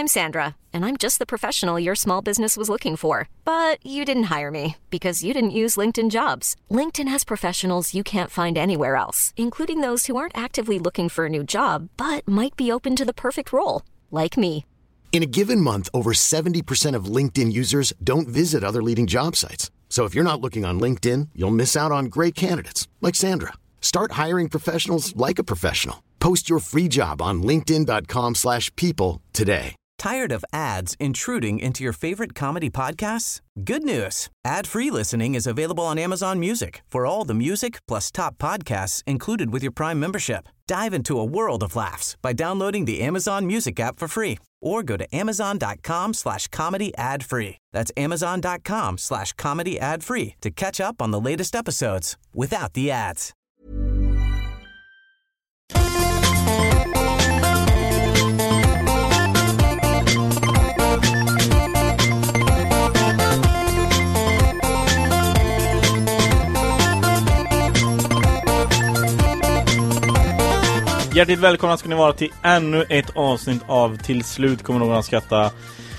I'm Sandra, and I'm just the professional your small business was looking for. But you didn't hire me because you didn't use LinkedIn Jobs. LinkedIn has professionals you can't find anywhere else, including those who aren't actively looking for a new job, but might be open to the perfect role, like me. In a given month, over 70% of LinkedIn users don't visit other leading job sites. So if you're not looking on LinkedIn, you'll miss out on great candidates like Sandra. Start hiring professionals like a professional. Post your free job on linkedin.com/people today. Tired of ads intruding into your favorite comedy podcasts? Good news. Ad-free listening is available on Amazon Music for all the music plus top podcasts included with your Prime membership. Dive into a world of laughs by downloading the Amazon Music app for free or go to amazon.com/comedy ad-free. That's amazon.com/comedy ad-free to catch up on the latest episodes without the ads. Hjärtligt välkomna ska ni vara till ännu ett avsnitt av Till slut kommer någon att skratta.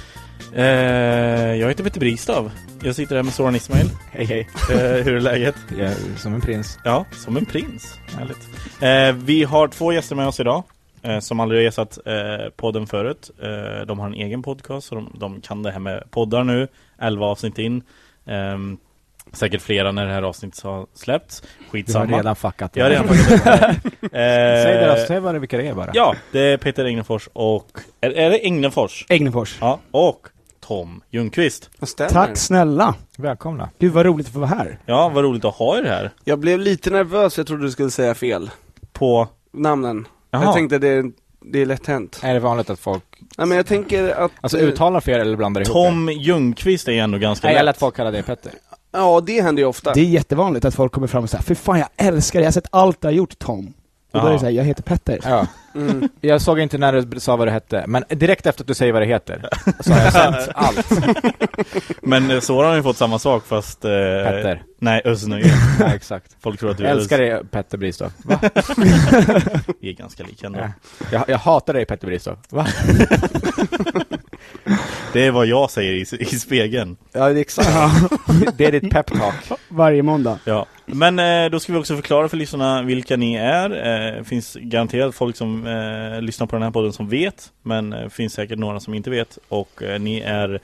Jag heter Peter Bristav. Jag sitter här med Soran Ismail. Hej hej. Hur är läget? Ja, som en prins. Ja, som en prins. Härligt. Vi har 2 gäster med oss idag som aldrig har gästat podden förut. De har en egen podcast så de kan det här med poddar nu. 11 avsnitt in. Säkert flera när det här avsnittet har släppts. Skitsamma. Du har redan fuckat det. Jag har redan fuckat det. Säg vad det vilka det är bara. Ja, det är Peter Egnefors och... Är det Egnefors? Egnefors. Ja, och Tom Ljungqvist. Tack snälla. Välkomna. Gud vad roligt att få vara här. Ja, vad roligt att ha er här. Jag blev lite nervös, jag trodde du skulle säga fel. På? Namnen. Jaha. Jag tänkte det är lätt hänt. Är det vanligt att folk... Nej, men jag tänker att... Alltså uttalar fel eller blandar ihop Tom Ljungqvist är ändå ganska lätt. lätt. Jag lät folk kalla det Petter. Ja, det händer ju ofta. Det är jättevanligt att folk kommer fram och säger för fan jag älskar det, jag har sett allt du har gjort Tom. Och då är det så här, jag heter Petter. Ja. Mm. Jag såg inte när du sa vad det hette, men direkt efter att du säger vad det heter så har jag sett allt. Men så har vi fått samma sak fast... Petter. Nej, Ösnöjen. Ja, exakt. Folk tror att du jag älskar dig, Petter Bristav. Va? Vi är ganska lika ändå. Ja. Jag hatar dig, Petter Bristav. Va? Det är vad jag säger i spegeln. Ja, det är exakt. Det är ditt pep-talk. Varje måndag. Ja. Men då ska vi också förklara för lyssnarna vilka ni är. Det finns garanterat folk som lyssnar på den här podden som vet. Men finns säkert några som inte vet. Och ni är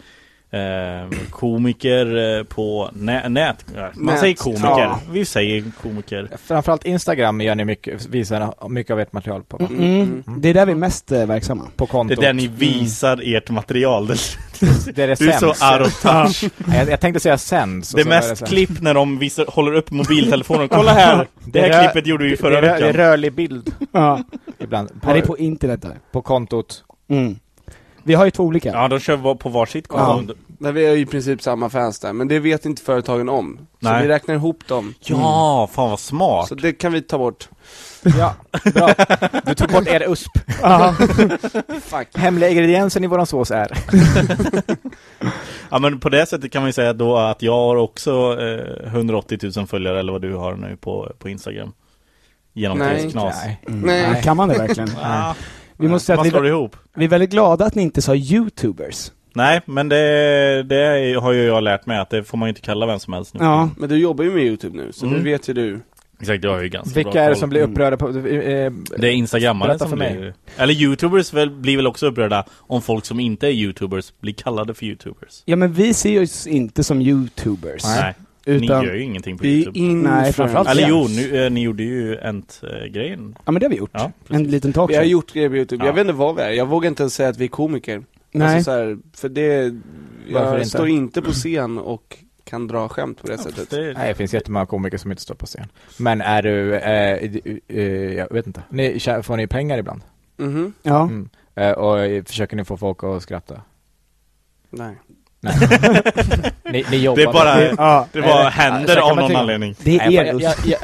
komiker på nät. Man säger komiker. Ja. Vi säger komiker. Framförallt Instagram gör ni visar mycket av ert material på. Det är där vi är mest verksamma. På kontot. Det är där ni visar ert material. Det är det du är så out of touch. Jag tänkte säga sens. Det är mest klipp när de håller upp mobiltelefonen. Kolla här! Det här klippet gjorde vi förra veckan. Det är rörlig bild. Ja. Ibland. Här är på internet där. På kontot. Vi har ju 2 olika. Ja, de kör på varsitt konto. Men vi är ju i princip samma fans där. Men det vet inte företagen om. Så vi räknar ihop dem. Ja, fan vad smart. Så det kan vi ta bort. Ja, bra. Du tog bort er USP. Fuck. Hemliga ingrediensen i våran sås är. Ja, men på det sättet kan man ju säga då att jag har också 180 000 följare eller vad du har nu på Instagram. Genom knas. Nej. Kan man det verkligen? Ja. Vi måste säga att ihop. Vi är väldigt glada att ni inte sa YouTubers. Nej, men det har ju jag lärt mig att det får man ju inte kalla vem som helst nu. Ja. Men du jobbar ju med YouTube nu, så nu vet ju du. Exakt, jag har ju ganska vilka bra är det koll. som blir upprörda på... det är Instagrammare som blir... Eller YouTubers blir väl också upprörda om folk som inte är YouTubers blir kallade för YouTubers. Ja, men vi ser oss inte som YouTubers. Nej. Utan ni gör ju ingenting på YouTube. Nej, framförallt. Eller jo, ni gjorde ju grejen. Ja, men det har vi gjort. Ja, en liten talk. Vi har gjort grejer på YouTube. Jag vet inte vad vi är. Jag vågar inte ens säga att vi är komiker. Nej. Alltså, så här, för det... Jag står inte på scen och kan dra skämt på det sättet. Nej, det finns jättemånga komiker som inte står på scen. Men är du... jag vet inte. Får ni pengar ibland? Ja. Och försöker ni få folk att skratta? Nej. Ni jobbar. Det är bara det bara händer av någon anledning. Det är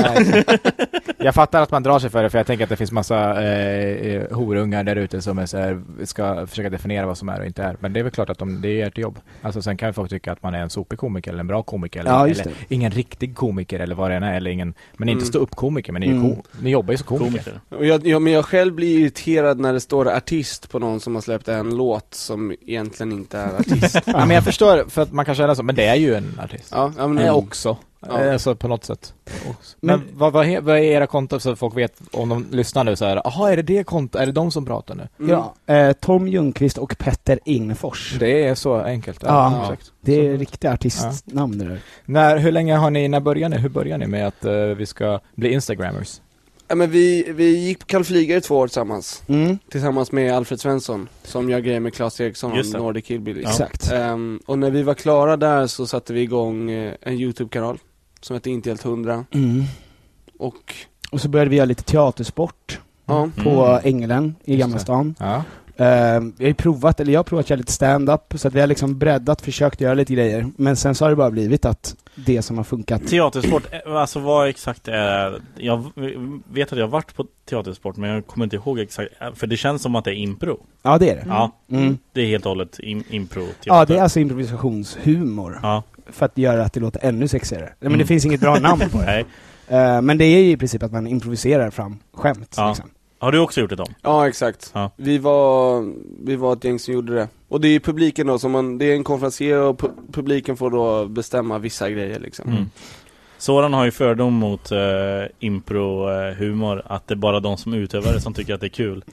jag fattar att man drar sig för det, för jag tänker att det finns massa horungar där ute som är så här, ska försöka definiera vad som är och inte är. Men det är väl klart att det är ert jobb. Alltså sen kan ju folk tycka att man är en sopig komiker eller en bra komiker eller ingen riktig komiker eller vad det än är, eller ingen, men inte stå upp komiker, men ni jobbar ju som komiker. Men jag själv blir irriterad när det står artist på någon som har släppt en låt som egentligen inte är artist. Ja, men jag förstår, för att man kan känna så, men det är ju en artist. Ja, men det är också. Ja. Alltså på något sätt. Men vad är era konton så folk vet om de lyssnar nu så här, aha, är det konto? Är det de som pratar nu? Ja, Tom Ljungqvist och Petter Ingfors. Det är så enkelt. Ja. Det är riktiga artistnamn där. Hur börjar ni med att vi ska bli Instagrammers? Ja, men vi gick på Kall Flygare 2 år tillsammans. Tillsammans med Alfred Svensson som jag grejer med Claes Eriksson och Nordic Hillbilly. Ja. Exakt. Och när vi var klara där så satte vi igång en YouTube-kanal som heter Inte helt 100. Och så började vi göra lite teatersport på Ängelen i Gamla stan. Ja. Jag har provat att göra lite stand-up, så att vi har liksom breddat, försökt göra lite grejer, men sen så har det bara blivit att det som har funkat. Teatersport, alltså vad exakt är, jag vet att jag har varit på teatersport, men jag kommer inte ihåg exakt, för det känns som att det är impro. Ja, det är det. Ja, det är helt och hållet impro. Ja, det är alltså improvisationshumor. Ja. För att göra att det låter ännu sexigare. Men det finns inget bra namn på det. Men det är ju i princip att man improviserar fram skämt. Ja. Liksom. Har du också gjort det då? Ja, exakt. Ja. Vi var ett gäng som gjorde det. Och det är publiken då, det är en konferencier och publiken får då bestämma vissa grejer liksom. Soran har ju fördom mot impro-humor, att det är bara de som utövar det som tycker att det är kul.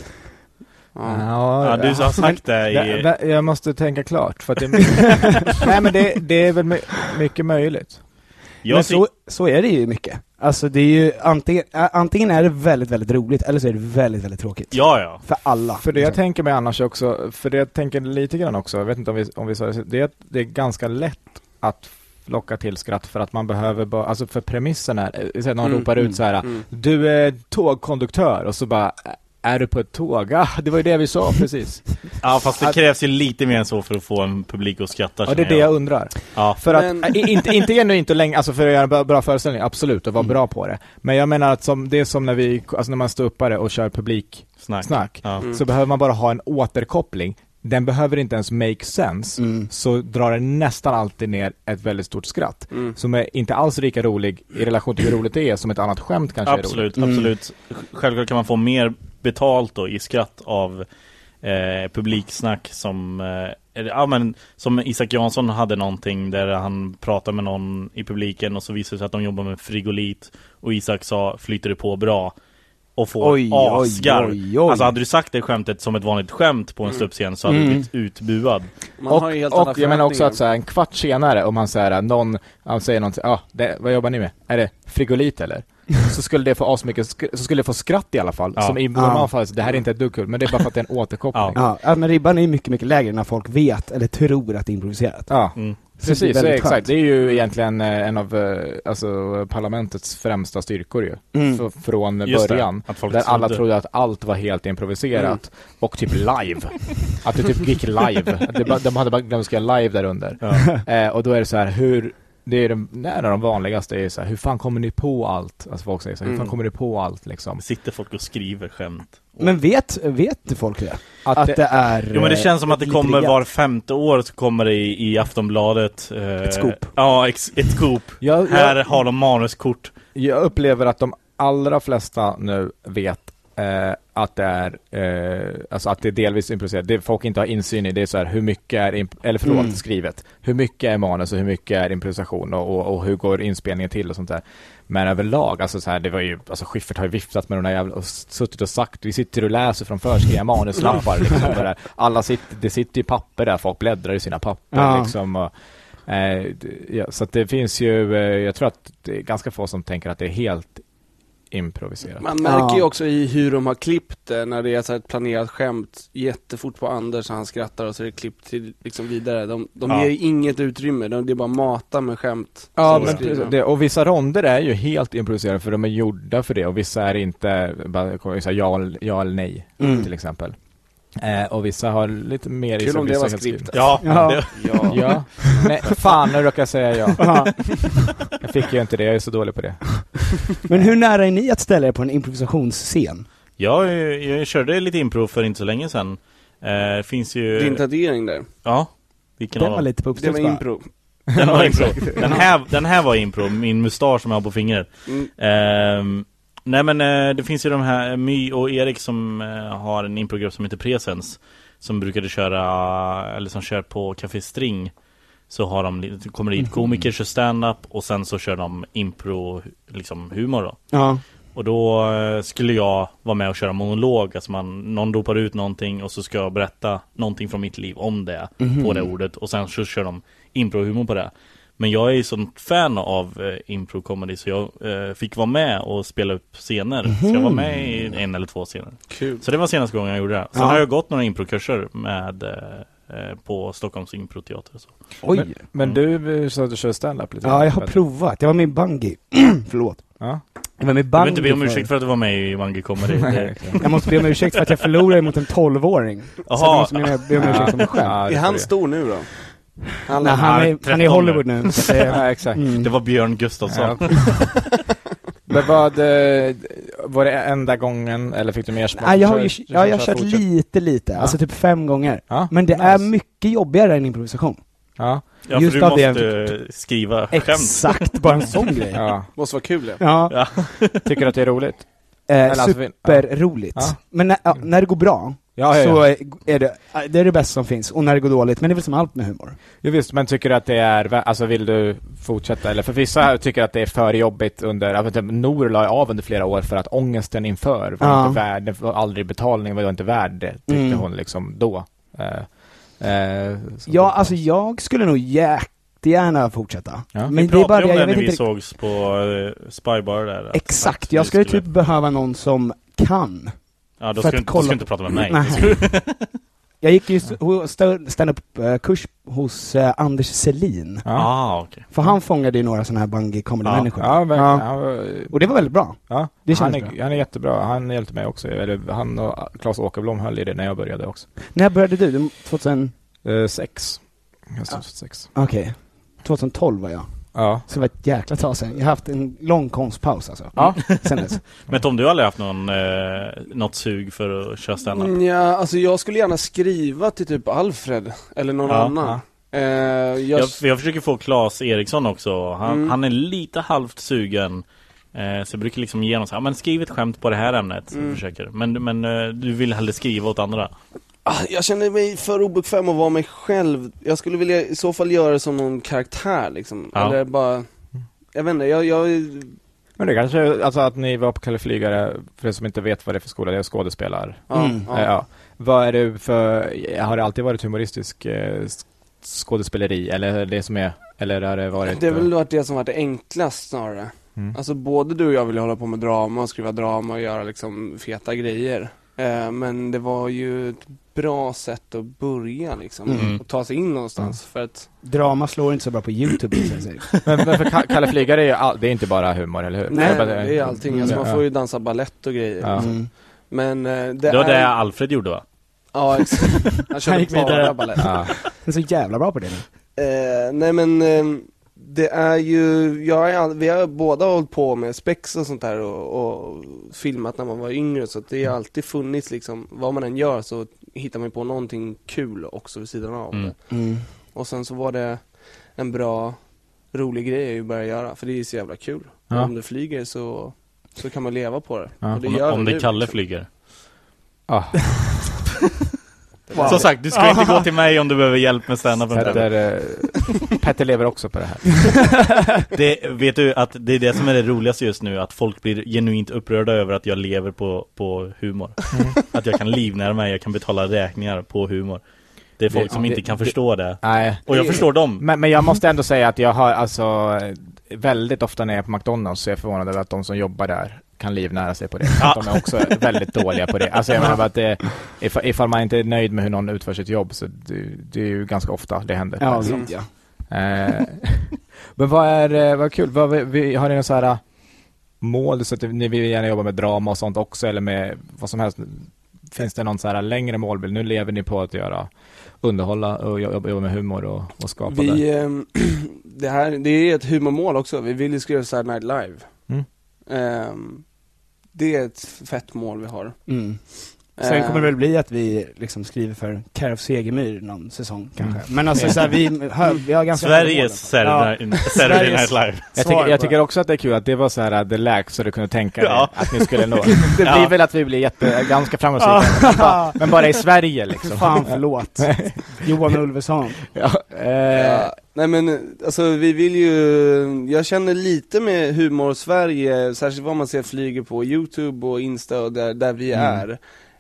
Ja, du har sagt det i... Jag måste tänka klart, för att nej, men det är väl mycket möjligt. Men så är det ju mycket. Alltså det är ju antingen är det väldigt, väldigt roligt, eller så är det väldigt, väldigt tråkigt. Ja. För alla. För det jag tänker mig annars också, för det jag tänker lite grann också, jag vet inte om vi sa det är ganska lätt att locka till skratt, för att man behöver bara, alltså för premissen är, så någon ropar ut så här, du är tågkonduktör, och så bara, är du på ett tåg? Ja, det var ju det vi sa precis. Ja, fast det krävs ju lite mer än så för att få en publik att skratta. Ja, det är det jag undrar. Ja. För att, inte genuint och länge, alltså för att göra en bra föreställning, absolut, och vara bra på det. Men jag menar att det är som när man står uppare och kör publiksnack, så behöver man bara ha en återkoppling. Den behöver inte ens make sense, så drar den nästan alltid ner ett väldigt stort skratt. Som är inte alls lika rolig i relation till hur roligt det är som ett annat skämt kanske är roligt. Absolut. Självklart kan man få mer betalt då i skratt av publiksnack som som Isak Jansson hade någonting där han pratade med någon i publiken, och så visade det sig att de jobbar med frigolit, och Isak sa, flyter det på bra, och får asgar. Alltså hade du sagt det skämtet som ett vanligt skämt på en ståuppscen, så hade du blivit utbuad. Och jag menar också att så här, en kvart senare, om man säger någon säger någonting, vad jobbar ni med? Är det frigolit eller? Så skulle det få så skulle det få skratt i alla fall. Som i normalfall, det här är inte ett dugg kul, men det är bara för att det är en återkoppling. Ja, men ribban är mycket, mycket lägre när folk vet eller tror att det är improviserat. Ja. Precis, så exakt. Det är ju egentligen en av parlamentets främsta styrkor ju. Från början. Där alla trodde att allt var helt improviserat. Och typ live. Att det typ gick live. De hade bara glömt att skriva live där under. Och då är det så här, det är en av de vanligaste är så här, hur fan kommer ni på allt? Alltså folk säger så här, hur fan kommer ni på allt liksom? Sitter folk och skriver skämt. Men vet folk det? Att det är... Jo, men det känns som att det kommer var 5:e år, så kommer det i Aftonbladet ett scoop. Ja, ett scoop. Här har de manuskort. Jag upplever att de allra flesta nu vet att det är alltså att det är delvis improviserat. Det folk inte har insyn i, det är så här, hur mycket är skrivet. Hur mycket är manus och hur mycket är improvisation, och hur går inspelningen till och sånt där. Men överlag, alltså så här, det var ju, alltså Schiffert har ju viftat med de där jävla, och suttit och sagt, vi sitter och läser från förskrivna manuslappar liksom, där alla det sitter i papper där, folk bläddrar i sina papper liksom, och så att det finns ju, jag tror att det är ganska få som tänker att det är helt improviserat. Man märker ju också i hur de har klippt det, när det är så här ett planerat skämt jättefort på Anders, så han skrattar och så är det klippt till liksom vidare. De ger inget utrymme, det är bara mata med skämt. Ja, men det, och vissa ronder är ju helt improviserade, för de är gjorda för det, och vissa är inte bara ja eller nej till exempel. Och vissa har lite mer i Kul sig. om det vissa var helt skriptat. Ja, Ja. Ja. Nej, fan, nu råkar jag säga ja. Jag fick ju inte det, jag är så dålig på det. Men hur nära är ni att ställa er på en improvisationsscen? Jag körde lite impro för inte så länge sedan. Finns ju... Din tatuering där. Ja. Vilken Den av var dem? lite på Det uppstuds var bara. impro. Den var impro. Den här var impro. Min mustasch som jag har på fingret. Nej men det finns ju de här My och Erik som har en improgrupp som heter Presens, som brukade köra, eller som kör på Café String. Så har de, kommer dit komiker, kör stand-up och sen så kör de impro, liksom humor då. Ja. Och då skulle jag vara med och köra monolog. Alltså någon ropar ut någonting och så ska jag berätta någonting från mitt liv om det på det ordet. Och sen så kör de impro-humor på det. Men jag är ju sån fan av impro-comedy så jag fick vara med och spela upp scener. Så jag var med i 1 eller 2 scener. Kul. Så det var senaste gången jag gjorde det. Sen har jag gått några impro-kurser med på Stockholms improteater och så. Oj. Men du sa att du kör stand-up lite. Ja, jag har provat. Jag var med i Bungie. Förlåt. Ja. Jag var med i Du behöver inte Bungie be om ursäkt för att du var med i Bungie Comedy. Jag måste be om ursäkt för att jag förlorade mot en 12-åring. Så jag måste be om ursäkt för mig själv. Ja, det Är får han du. stor nu då? Nej, han är i Hollywood nu. Så det, Ja, exakt. Det var Björn Gustafsson. Ja. Men var det enda gången, eller fick du mer smak? nej, jag har kört lite. Alltså typ 5 gånger. Ja, Men det nice. är mycket jobbigare än improvisation. Ja, Ja, för Just du av det måste skriva skämt. Exakt, bara en sån grej. ja. Måste vara kul det. Ja, Tycker du att det är roligt? alltså, superroligt. Ja. Men när det går bra så är det det bästa som finns. Och när det går dåligt, men det är väl som allt med humor. Jo visst, men tycker du att det är, alltså vill du fortsätta? Eller för vissa tycker att det är för jobbigt under, jag vet inte, Nor la av under flera år för att ångesten inför var inte värd, det var aldrig betalning, var inte värd det, tyckte hon liksom då. Ja, alltså jag skulle nog jättegärna fortsätta. Ja. Men Vi pratade om jag det vet när vi inte sågs på Spybar där. att exakt, jag skulle typ behöva någon som kan. Ja, då för ska att du kolla- inte prata med mig. Nej. Jag gick ju stand-up-kurs hos Anders Selin. Okej. För han fångade ju några sådana här Bungie comedy-människor. Ja, verkligen. Ja. Och det var väldigt bra. Ja, Det han känns bra. är jättebra. Han hjälpte mig också. Eller, han och Claes Åkerblom höll i det när jag började också. När började du? 2000? 6. Jag stod 6. Okej. 2012 var jag. Ja. Så det var ett jäkla tag sedan. Jag har haft en lång konstpaus alltså. Ja. Sen dess. Men Tom, du har aldrig haft något sug för att köra stand-up? Ja, alltså jag skulle gärna skriva till typ Alfred eller någon annan. Jag försöker få Claes Eriksson också. Han är lite halvt sugen. Så jag brukar liksom ge honom så här, men skriv ett skämt på det här ämnet. Så jag försöker. Men du vill hellre skriva åt andra. Jag känner mig för obekväm att vara mig själv. Jag skulle vilja i så fall göra det som någon karaktär liksom. Ja. Eller bara, jag vet inte, Men det kanske, alltså att ni var på Kalle Flygare, för er som inte vet vad det är för skola, det är skådespelar. Ja. Vad är det för, har det alltid varit humoristisk skådespeleri, eller det som är, eller har det varit... Det har väl varit det som varit det enklast snarare. Alltså både du och jag vill hålla på med drama och skriva drama och göra liksom feta grejer. Men det var ju ett bra sätt att börja liksom, och ta sig in någonstans för att... Drama slår inte så bra på YouTube. men för Kalle Flygare är det är inte bara humor, eller hur? Nej, det är allting. Alltså, man får ju dansa ballett och grejer. Ja. Men Det var det Alfred gjorde, va? Ja, exakt. Han körde gick vidare. bara ballett. Ja. Det är så jävla bra på det nu. Nej men det är ju, vi har båda hållit på med spex och sånt där och filmat när man var yngre, så att det har alltid funnits liksom, vad man än gör så hittar man på någonting kul också vid sidan av det. Och sen så var det en bra, rolig grej att börja göra, för det är så jävla kul. Ja. Om det flyger så kan man leva på det. Ja. Och det gör Om det nu, Kalle liksom. flyger. Ah. Som sagt, du ska inte gå till mig om du behöver hjälp med stand-up. Petter lever också på det här. Vet du att det är det som är det roligaste just nu, att folk blir genuint upprörda över att jag lever på humor. Att jag kan livnära mig, jag kan betala räkningar på humor. Det är folk som inte kan förstå det. Nej. Och jag förstår dem. Men jag måste ändå säga att jag har alltså väldigt ofta när jag är på McDonald's så är jag förvånad över att de som jobbar där kan livnära sig på det. Ja. Att de är också väldigt dåliga på det. Alltså jag menar bara att det, ifall man inte är nöjd med hur någon utför sitt jobb, så det är ju ganska ofta det händer. Ja, alltså. ja. Men vad kul. Har ni någon så här mål, så att ni vill gärna jobba med drama och sånt också, eller med vad som helst finns det någon så här längre målbild? Nu lever ni på att underhålla och jobba med humor och skapa det är ett humormål också. Vi vill ju skriva Saturday Night Live. Det är ett fett mål vi har. Sen kommer det väl bli att vi liksom skriver för Care of Segemyhr någon säsong kanske. Men alltså så här, vi har ganska Sveriges Saturday Night Live. Jag tycker också att det är kul att det var så här the lax så du kunde tänka dig att ni skulle nå. Det blir väl att vi blir ganska framgångsrika. Men bara i Sverige liksom. Fan, förlåt. Johan Ulveson. Nej men alltså vi vill ju, jag känner lite med Humor Sverige, särskilt vad man ser flyger på YouTube och Insta och där vi är.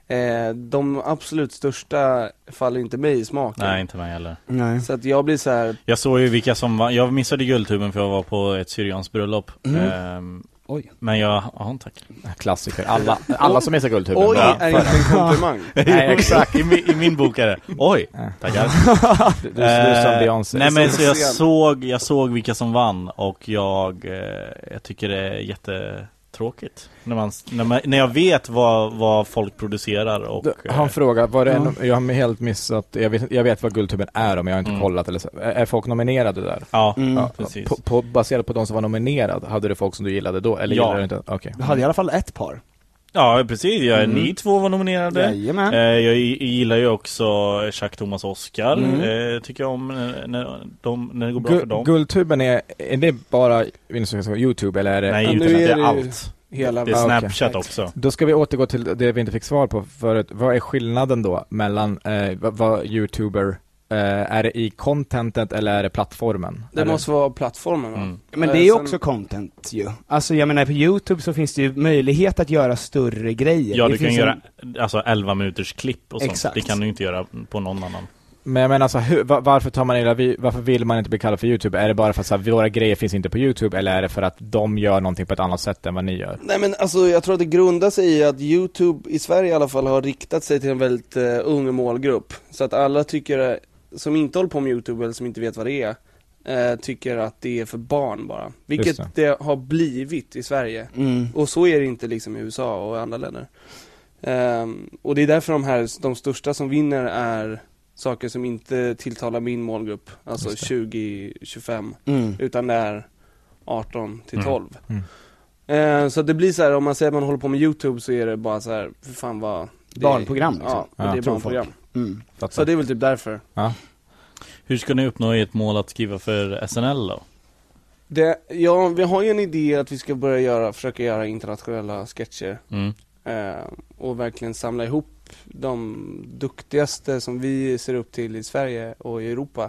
De absolut största faller inte mig i smaken. Nej, inte mig heller. Nej. Så att jag blir så här. Jag såg ju vilka som var. Jag missade Guldtuben för jag var på ett syrianskt bröllop. Oj. Men jag tack. Klassiker. Alla som missar Guldtuben. Oj, är inte en komplimang. Nej, exakt. I min bok är det. Oj, tackar. Du är som Beyoncé. Nej, men så jag såg vilka som vann och jag tycker det är jättetråkigt när jag vet vad folk producerar och han frågar var det jag har helt missat. Jag vet vad Guldtuben är om jag har inte kollat eller så. Är folk nominerade där? Ja, precis. Baserat på de som var nominerade, hade du folk som du gillade då eller gillade du inte? Okay. Du hade i alla fall ett par. Ja, precis. Ni två var nominerade. Jajamän. Jag gillar ju också Jacques Thomas Oscar. Tycker jag om när det går bra för dem. Guldtuben är det bara YouTube eller är det? Nej, YouTube är allt. Hela det är Snapchat också. Då ska vi återgå till det vi inte fick svar på förut. Vad är skillnaden då mellan vad YouTuber är det i contentet eller är det plattformen? Det måste vara plattformen va? Men det är ju också content ju. Alltså jag menar på YouTube så finns det ju möjlighet att göra större grejer. Ja, det du kan göra alltså 11 minuters klipp och sånt. Exakt. Det kan du inte göra på någon annan. Men alltså varför vill man inte bli kallad för YouTube? Är det bara för att så här, våra grejer finns inte på YouTube eller är det för att de gör någonting på ett annat sätt än vad ni gör? Nej men alltså jag tror att det grundar sig i att YouTube i Sverige i alla fall har riktat sig till en väldigt ung målgrupp. Så att alla tycker som inte håller på med YouTube eller som inte vet vad det är tycker att det är för barn bara. Vilket det har blivit i Sverige. Och så är det inte liksom i USA och andra länder. Och det är därför de största som vinner är saker som inte tilltalar min målgrupp. Alltså 20-25. Utan det är 18-12. Så det blir så här, om man säger att man håller på med YouTube så är det bara så här, för fan vad barnprogram liksom. Ja, det är barnprogram. Så det är väl typ därför. Ja. Hur ska ni uppnå ert mål att skriva för SNL då? Vi har ju en idé att vi ska försöka göra internationella sketcher. Och verkligen samla ihop de duktigaste som vi ser upp till i Sverige och i Europa.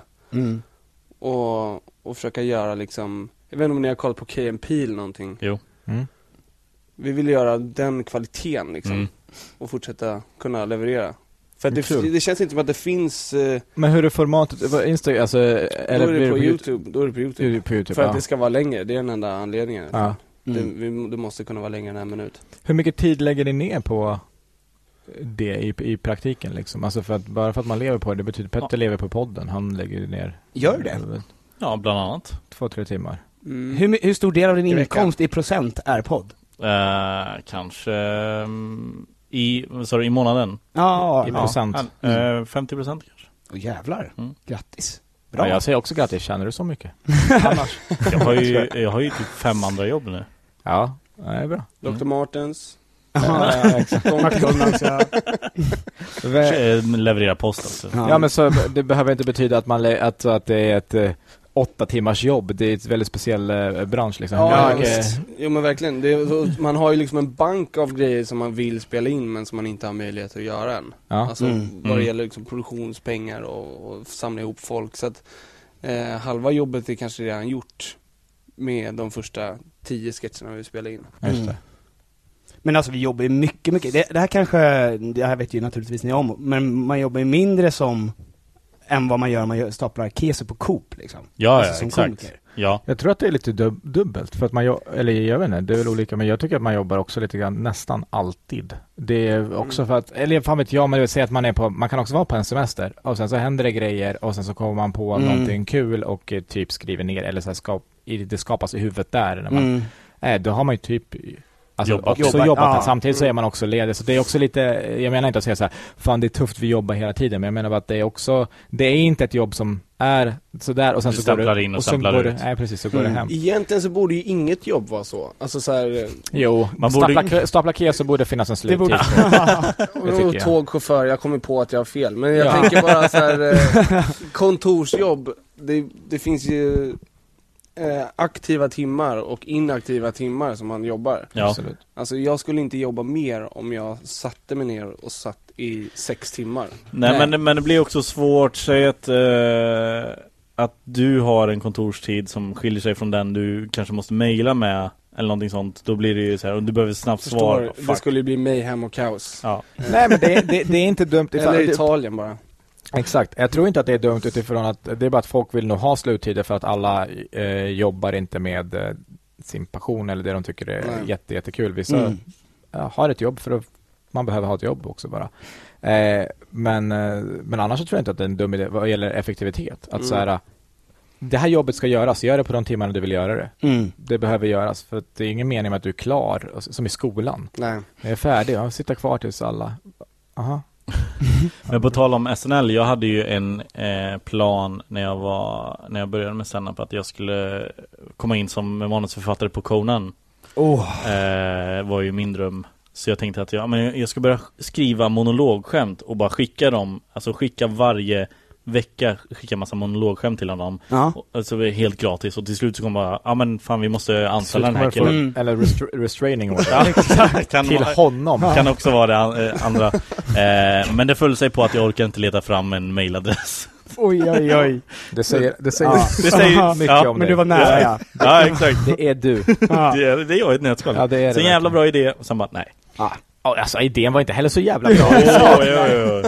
Och försöka göra liksom, jag vet inte om ni har kollat på Key & Peele någonting. Jo. Vi vill göra den kvaliteten liksom. Och fortsätta kunna leverera. För att det känns inte som att det finns Men hur är formatet? Instagram, alltså, eller då är det på YouTube. Då är det på YouTube. För att ja. Det ska vara längre, det är den enda anledningen. Ja. Det måste kunna vara längre än en minut. Hur mycket tid lägger ni ner på det i praktiken liksom? Alltså bara för att man lever på det betyder Petter lever på podden, han lägger ner. Gör det? Ja, bland annat 2-3 timmar. Hur stor del av din inkomst i procent är podd? Kanske i månaden. I procent. 50% kanske. Jävlar. Grattis. Bra. Ja, jag säger också grattis. Känner du så mycket? Annars. Jag har ju typ 5 andra jobb nu. Ja, det är bra. Dr. Martens. McDonalds, Leverera post alltså. Ja, men så det behöver inte betyda att att det är ett 8 timmars jobb. Det är ett väldigt speciell bransch liksom. Jo men verkligen. Man har ju liksom en bank av grejer som man vill spela in men som man inte har möjlighet att göra än. Ja. Alltså vad det gäller liksom produktionspengar och samla ihop folk. Så att halva jobbet är kanske redan gjort med de första 10 sketcherna vi spelar in. Just det. Men alltså vi jobbar ju mycket. Det här vet ju naturligtvis ni om. Men man jobbar ju mindre än vad man gör om man staplar keso på Coop liksom. Ja, alltså, som exakt. komiker. Ja. Jag tror att det är lite dubbelt för att jag vet inte, det är väl olika, men jag tycker att man jobbar också lite grann nästan alltid. Det är också för att, eller fan vet jag, men det vill säga att man kan också vara på en semester och sen så händer det grejer och sen så kommer man på någonting kul och typ skriver ner eller så här det skapas i huvudet där när man då har man ju typ Alltså Jobbat. också jobbat här. Ja. Samtidigt så är man också ledig. Så det är också lite, jag menar inte att säga så här, fan det är tufft, vi jobbar hela tiden. Men jag menar bara att det är också, det är inte ett jobb som är sådär och sen Du så går stämplar det in och så stämplar går ut. det, nej precis, så går det hem. Egentligen så borde ju inget jobb vara så. Alltså så här, Jo, Man borde- stapla keso borde finnas en sluttid. borde- tycker jag. tågchaufför, jag kommer på att jag har fel. Men jag tänker bara så här, kontorsjobb, det finns ju aktiva timmar och inaktiva timmar som man jobbar. Ja. Absolut. Alltså jag skulle inte jobba mer om jag satte mig ner och satt i 6 timmar. Nej. Men det blir också svårt. Säg att du har en kontorstid som skiljer sig från den du kanske måste mejla med eller någonting sånt. Då blir det ju så här, och du behöver snabbt svar. Det skulle ju bli mayhem och kaos. Ja. Nej, men det är inte dumt. Eller Italien bara. Exakt. Jag tror inte att det är dumt utifrån att det är bara att folk vill nog ha sluttider för att alla jobbar inte med sin passion eller det de tycker är jättekul. Vissa har ett jobb för att man behöver ha ett jobb också bara. Men annars så tror jag inte att det är en dum idé vad gäller effektivitet. Att så här, det här jobbet ska göras, gör det på de timmarna du vill göra det. Det behöver göras för att det är ingen mening med att du är klar som i skolan. Nej. Jag är färdig, jag sitter kvar tills alla. Aha. Men på tal om SNL, jag hade ju en plan när jag började med stand-up att jag skulle komma in som manusförfattare på Conan. Var ju min dröm. Så jag tänkte att jag ska börja skriva monologskämt och bara skicka dem, alltså skicka varje vecka, skicka massa monologskämt till honom. Ja. Alltså det är helt gratis och till slut så kommer bara, men fan vi måste anställa den här killen. Eller restraining order. Kan till honom. Kan också vara det andra. Men det föll sig på att jag orkar inte leta fram en mailadress. Oj. Det säger mycket om Men dig. du var nära, ja. Ja, exakt. Det är du. Det är jag i ett nötskal. Ja, det är det så en jävla bra idé och sen bara, nej. Alltså idén var inte heller så jävla bra. Jo.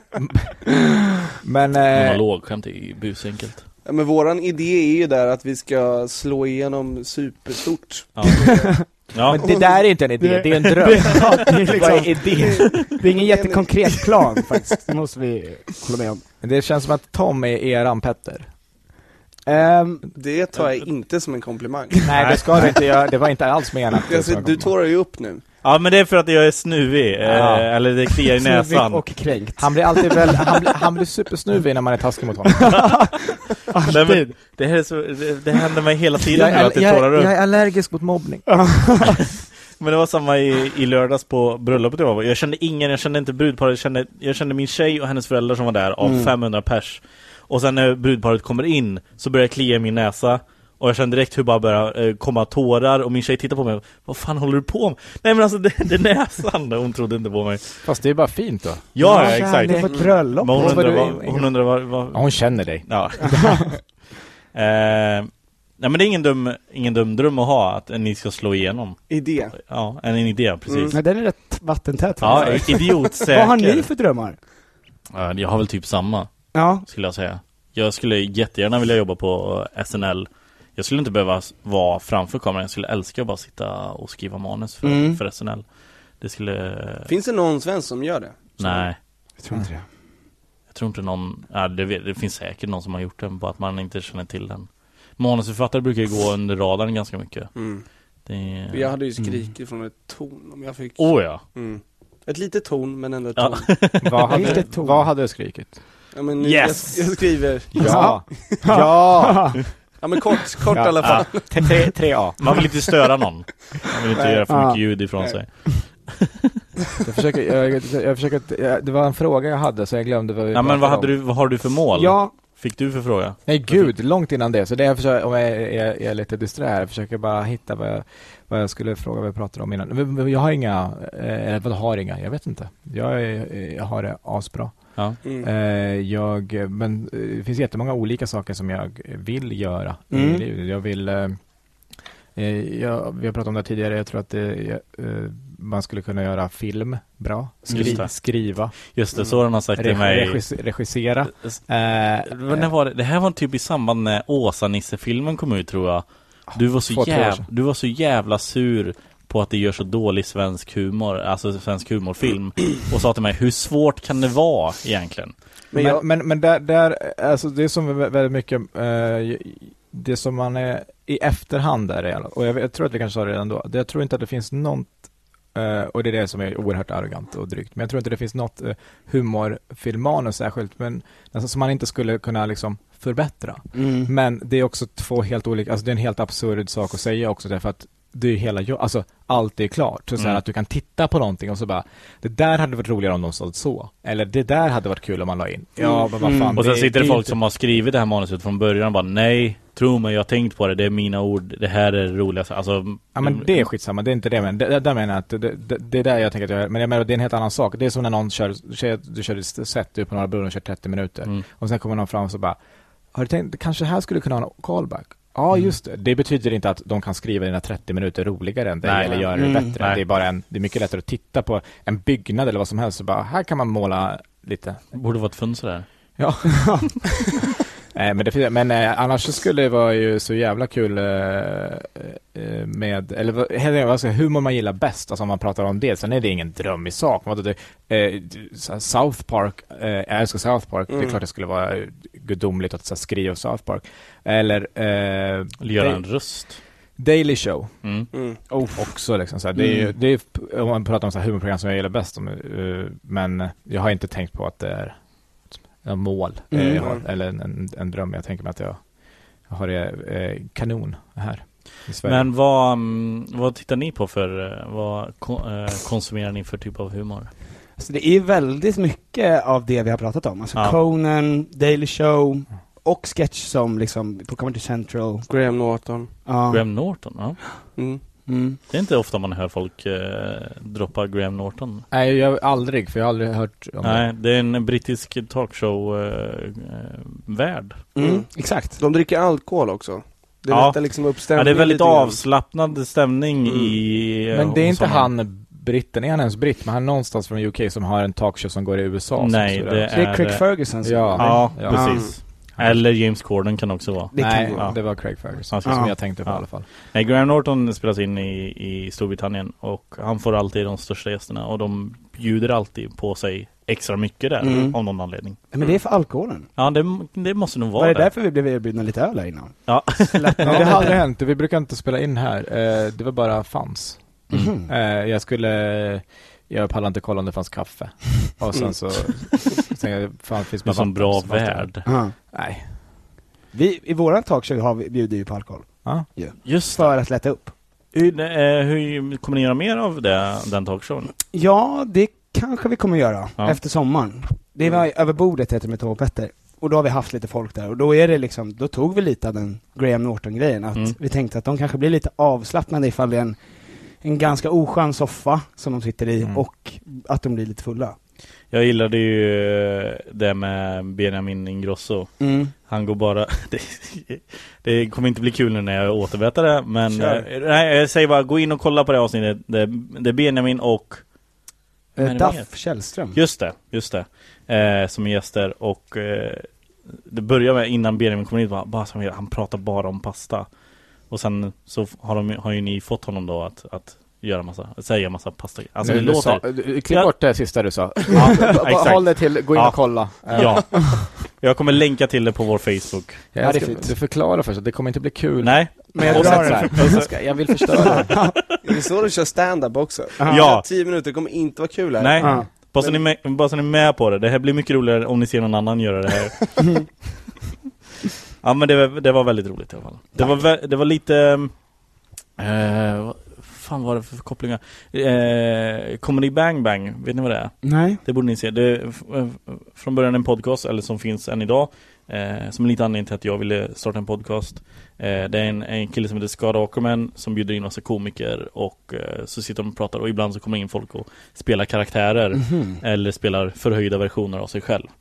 Men Monologskämt är ju busenkelt. Ja, men våran idé är ju där att vi ska slå igenom superstort. Ja. men det där är inte en idé, det är en dröm. Det är liksom, Vad är idén? det är ingen jättekonkret plan faktiskt. Det måste vi hålla med om. Det känns som att Tom är eran Petter. Det tar jag inte som en komplimang. Nej, det ska du inte göra. Det var inte alls menat. Du tårar ju upp nu. Ja, men det är för att jag är snuvig. Eller det kliar i näsan. Och kränkt. Han blir alltid han blir supersnuvig när man är taskig mot honom. Nej, men det händer mig hela tiden nu att det tårar upp. Jag är allergisk mot mobbning. Men det var samma i lördags på bröllopet jag var. Jag kände ingen, jag kände inte brudparet. Jag kände min tjej och hennes föräldrar som var där av 500 pers. Och sen när brudparet kommer in så börjar jag klia i min näsa. Och jag kände direkt hur bara började komma tårar. Och min tjej tittar på mig. Vad fan håller du på med? Nej men alltså det är näsan. Hon trodde inte på mig. Fast det är bara fint då. Ja, exakt. Det var ett bröllop. Men hon undrar vad... Ja, hon känner dig. Ja. Nej men det är ingen dum dröm att ha att ni ska slå igenom. Idé. Ja, en idé, precis. Men den är rätt vattentät. Ja, idiotsäker. Vad har ni för drömmar? Jag har väl typ samma, skulle jag säga. Jag skulle jättegärna vilja jobba på SNL. Jag skulle inte behöva vara framför kameran. Jag skulle älska att bara sitta och skriva manus för SNL. Det skulle... Finns det någon svensk som gör det? Nej. Jag tror inte det. Jag tror inte någon... det finns säkert någon som har gjort den, bara att man inte känner till den. Manusförfattare brukar ju gå under radarn ganska mycket. Jag hade ju skrikit från ett ton om jag fick... Ja. Ett litet ton, men ändå ett ton. Vad hade du skrikit? Ja, men Yes! jag skriver... Ja. Ja. Ja, men kort i alla fall. 3A. Man vill inte störa någon. Man vill inte göra för mycket ljud ifrån sig. Jag försöker det var en fråga jag hade så jag glömde vad vi men pratade vad har du för mål? Ja. Fick du för fråga? Nej gud, långt innan det. Så det om jag är lite disträ här, jag försöker bara hitta vad jag skulle fråga vad jag pratade om innan. Jag har inga, eller vad har inga, jag vet inte. Jag har det asbra. Ja. Men det finns jättemånga olika saker som jag vill göra i livet. Jag vill vi har pratat om det tidigare. Jag tror att man skulle kunna göra film bra. Skriva. Just det, så har han sagt till mig. Regissera. Det här var typ i samband med Åsa-Nisse-filmen kom ut, tror jag. Du var så jävla sur på att det gör så dålig svensk humor, alltså svensk humorfilm, och sa till mig, hur svårt kan det vara egentligen? Men där alltså det är som väldigt mycket det som man är i efterhand är det, och jag tror att vi kanske sa det redan då. Jag tror inte att det finns något, och det är det som är oerhört arrogant och drygt, men jag tror inte det finns något humorfilmmanus särskilt, men alltså, som man inte skulle kunna liksom förbättra. Men det är också två helt olika, alltså det är en helt absurd sak att säga också, därför att det är hela, alltså allt är klart. Så här att du kan titta på någonting och så bara, det där hade varit roligare om de sålt så. Eller det där hade varit kul om man la in. Ja, men vad fan. Och sen sitter det folk som har skrivit det här manuset från början och bara, nej, tro mig, jag har tänkt på det, det är mina ord, det här är det roligaste. Alltså, ja, men det är skitsamma, det är inte det, men det menar jag att det är där jag tänker att men jag menar, det är en helt annan sak. Det är som när någon du kör ett set på Norra Brunn och kör 30 minuter. Och sen kommer någon fram och så bara, har du tänkt, kanske här skulle kunna ha en callback? Ja, just det. Det betyder inte att de kan skriva dina 30 minuter roligare än det eller göra det bättre. Nej. Det är bara det är mycket lättare att titta på en byggnad eller vad som helst och bara, här kan man måla lite. Borde vara ett fönster där. Ja. Men annars så skulle det vara ju så jävla kul med, eller vad ska humor man gillar bäst, alltså om man pratar om det. Sen är det ingen dröm i sak. South Park, jag älskar South Park. Det är klart det skulle vara gudomligt att skriva South Park. Eller göra en röst. Daily Show. Också liksom så här, det är om man pratar om så här humorprogram som jag gillar bäst, men jag har inte tänkt på att det är ett mål eller en dröm. Jag tänker mig att jag har det kanon här i Sverige. Men vad tittar ni på för vad konsumerar ni för typ av humor? Så det är väldigt mycket av det vi har pratat om. Alltså Conan, Daily Show och sketch som liksom på Comedy Central. Graham Norton. Graham Norton, ja. Det är inte ofta man hör folk droppa Graham Norton. Nej, jag aldrig, för jag har aldrig hört om det. Det är en brittisk talkshow-värld. Exakt. De dricker alkohol också. Det är liksom uppstämning. Det är väldigt avslappnad stämning i... Men det är inte han britten, är han ens britt? Men han är någonstans från UK som har en talkshow som går i USA. Nej, det är Craig Ferguson. Ja, precis. Eller James Corden kan också vara. Det var Craig Ferguson som jag tänkte på i alla fall. Nej, Graham Norton spelas in i Storbritannien och han får alltid de största gästerna och de bjuder alltid på sig extra mycket där av någon anledning. Men det är för alkoholen. Ja, det måste nog vara det. Var det därför vi blev erbjudna lite öl här innan? Ja. Det har aldrig hänt. Vi brukar inte spela in här. Det var bara fanns. Jag pallade inte kolla om det fanns kaffe. Och sen så finns det en bra värld. Nej. Vi i våran talkshow har vi bjuder ju på alkohol. Just för att lätta upp. Hur kommer ni göra mer av den talkshowen? Ja, det kanske vi kommer göra efter sommaren. Det var över bordet heter med Tom och Petter. Och då har vi haft lite folk där. Och då är det liksom, då tog vi lite av den Graham Norton-grejen. Att vi tänkte att de kanske blir lite avslappnade ifall det är en ganska oskön soffa som de sitter i och att de blir lite fulla. Jag gillade ju det med Benjamin Ingrosso. Han går bara... det kommer inte bli kul nu när jag återberättar det. Men nej, jag säger bara, gå in och kolla på det avsnittet. Det är Benjamin och... Duff Källström. Just det. Som gäster. Och det börjar med innan Benjamin kommer hit. Han pratar bara om pasta. Och sen så har ju ni fått honom då att säga massa pasta. Alltså det låter... Klipp bort det sista du sa. Håll det till, gå in och kolla. Ja. Jag kommer länka till det på vår Facebook. Du förklarar först att det kommer inte bli kul. Nej. Men jag vill förstöra. Det är så du kör stand-up också. 10 minuter kommer inte vara kul här. Nej. Bara så ni är med på det. Det här blir mycket roligare om ni ser någon annan göra det här. Ja, men det var väldigt roligt i alla fall. Det var lite... vad fan var det för kopplingar? Comedy Bang Bang, vet ni vad det är? Nej. Det borde ni se. Det är från början en podcast, eller som finns än idag. Som är lite anledning till att jag ville starta en podcast. Det är en kille som heter Scott Ackerman som bjuder in massa komiker och så sitter de och pratar och ibland så kommer in folk och spelar karaktärer eller spelar förhöjda versioner av sig själv.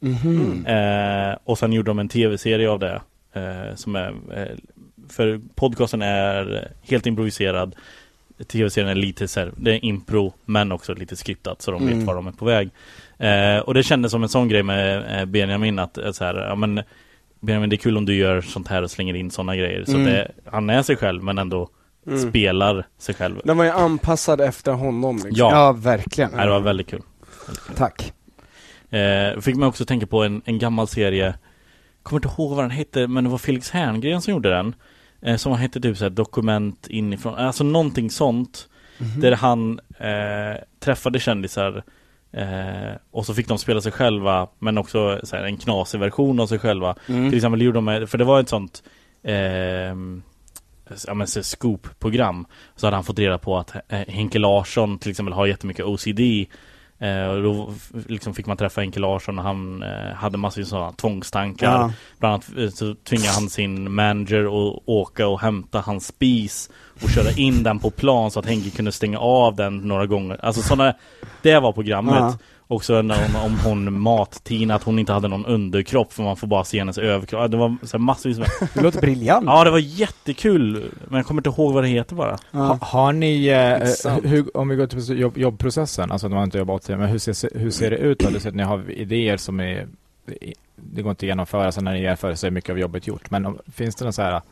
Och sen gjorde de en tv-serie av det som är för podcasten är helt improviserad. TV-serien är lite så här, det är impro men också lite skriptat så de vet var de är på väg. Och det kändes som en sån grej med Benjamin att så här, ja men Benjamin, det är kul om du gör sånt här och slänger in såna grejer så han är sig själv men ändå spelar sig själv. Den var ju anpassad efter honom liksom. Ja, verkligen. Det var väldigt kul. Tack. Fick man också tänka på en gammal serie. Kommer inte ihåg vad den hette, men det var Felix Herngren som gjorde den. som hette typ så här dokument inifrån, alltså någonting sånt där han träffade kändisar och så fick de spela sig själva, men också så här, en knasig version av sig själva. Till exempel gjorde de, för det var ett sånt Scoop-program, så hade han fått reda på att Henke Larsson till exempel har jättemycket OCD. Och då liksom fick man träffa Henke Larsson och han hade massor av sådana tvångstankar. Bland annat så tvingade han sin manager att åka och hämta hans spis och köra in den på plan så att Henke kunde stänga av den några gånger. Alltså sådana, det var programmet. Också om hon Mat-Tina, att hon inte hade någon underkropp för man får bara se hennes överkropp. Det var så här massvis med... Det låter briljant. Ja, det var jättekul. Men jag kommer inte ihåg vad det heter bara. Har ni, om vi går till jobbprocessen, alltså när man inte jobbar åt det, men hur ser det ut då? Du säger att ni har idéer som är, det går inte att genomföra, så när ni jämför så är mycket av jobbet gjort. Men finns det någon så här,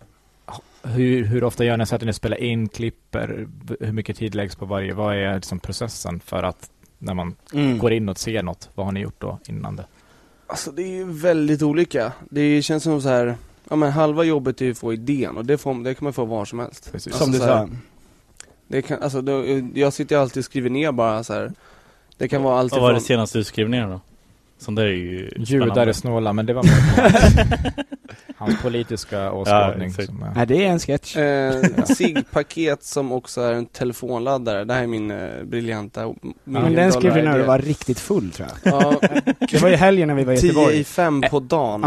hur ofta gör ni så att ni spelar in, klipper, hur mycket tid läggs på varje, vad är liksom processen för att när man går in och ser något, vad har ni gjort då innan det? Alltså det är ju väldigt olika. Det känns som så här, ja men halva jobbet är ju att få idén och det kan man få var som helst. Precis. Alltså, som du sa. Det kan, alltså jag sitter alltid och skriver ner bara så här. Det kan vara allt. Vad var det senaste du skrev ner då? Sånt där är ju judar är snåla, men det var hans politiska åskådning. Nej, det är en sketch. SIG-paket som också är en telefonladdare. Det här är min briljanta. Men den skrev vi när du var riktigt full, tror jag. Ja. Det var ju helgen när vi var i Göteborg. 10:05 på dagen.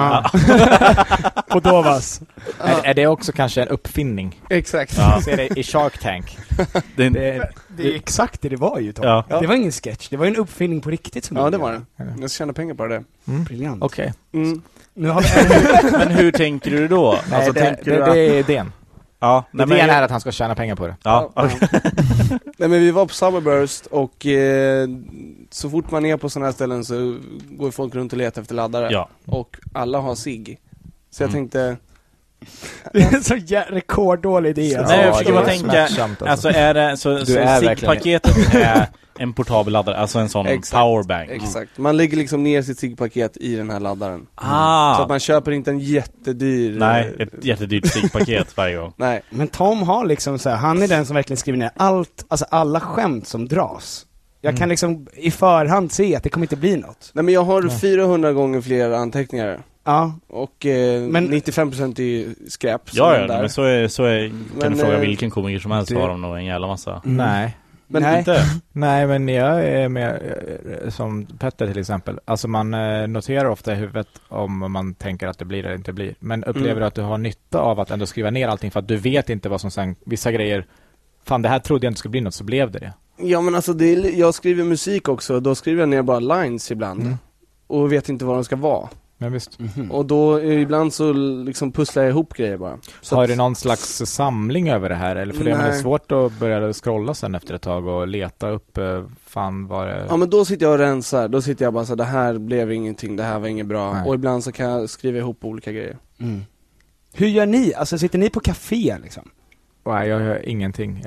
På Dovas. Är det också kanske en uppfinning? Exakt. Ja. Ser det i Shark Tank. Det är exakt det var ju, Tom. Ja. Det var ingen sketch. Det var en uppfinning på riktigt. Som det var det. Jag tjänar pengar på det. Briljant. Okej. Nu har vi Men hur tänker du då? Nej, alltså, det är idén. Ja, idén är att han ska tjäna pengar på det. Ja. Nej, men vi var på Summerburst och så fort man är på sådana här ställen så går folk runt och letar efter laddare. Ja. Och alla har SIG. Så jag tänkte... Det är en så rekorddålig idé. Nej, jag försöker bara tänka, alltså är det så SIG-paketet är en portabel laddare, alltså en sån powerbank. Exakt. Man lägger liksom ner sitt SIG-paket i den här laddaren. Så att man köper inte en jättedyr... Nej, ett jättedyrt SIG-paket varje gång. Nej. Men Tom har liksom så här, han är den som verkligen skriver ner allt, alltså alla skämt som dras. Jag kan liksom i förhand se att det kommer inte bli något. Nej, men jag har 400 gånger fler anteckningar. Ja. Och men 95% är skräp. Ja, men så är kan du fråga vilken komiker som helst har de nog en jävla massa. Nej. Men nej. Inte? Nej, men jag är med som Petter till exempel. Alltså man noterar ofta i huvudet om man tänker att det blir eller inte blir. Men upplever du att du har nytta av att ändå skriva ner allting för att du vet inte vad som sen, vissa grejer, fan det här trodde jag inte skulle bli något, så blev det. Ja, men alltså jag skriver musik också, då skriver jag ner bara lines ibland. Och vet inte vad de ska vara. Men visst. Och då ibland så liksom pusslar jag ihop grejer bara. Så har du någon slags samling över det här? Eller för det är svårt att börja scrolla sen efter ett tag och leta upp fan vad det... Ja, men då sitter jag och rensar. Då sitter jag bara så det här blev ingenting, det här var inget bra. Nej. Och ibland så kan jag skriva ihop olika grejer. Hur gör ni? Alltså sitter ni på café liksom? Nej, jag gör ingenting.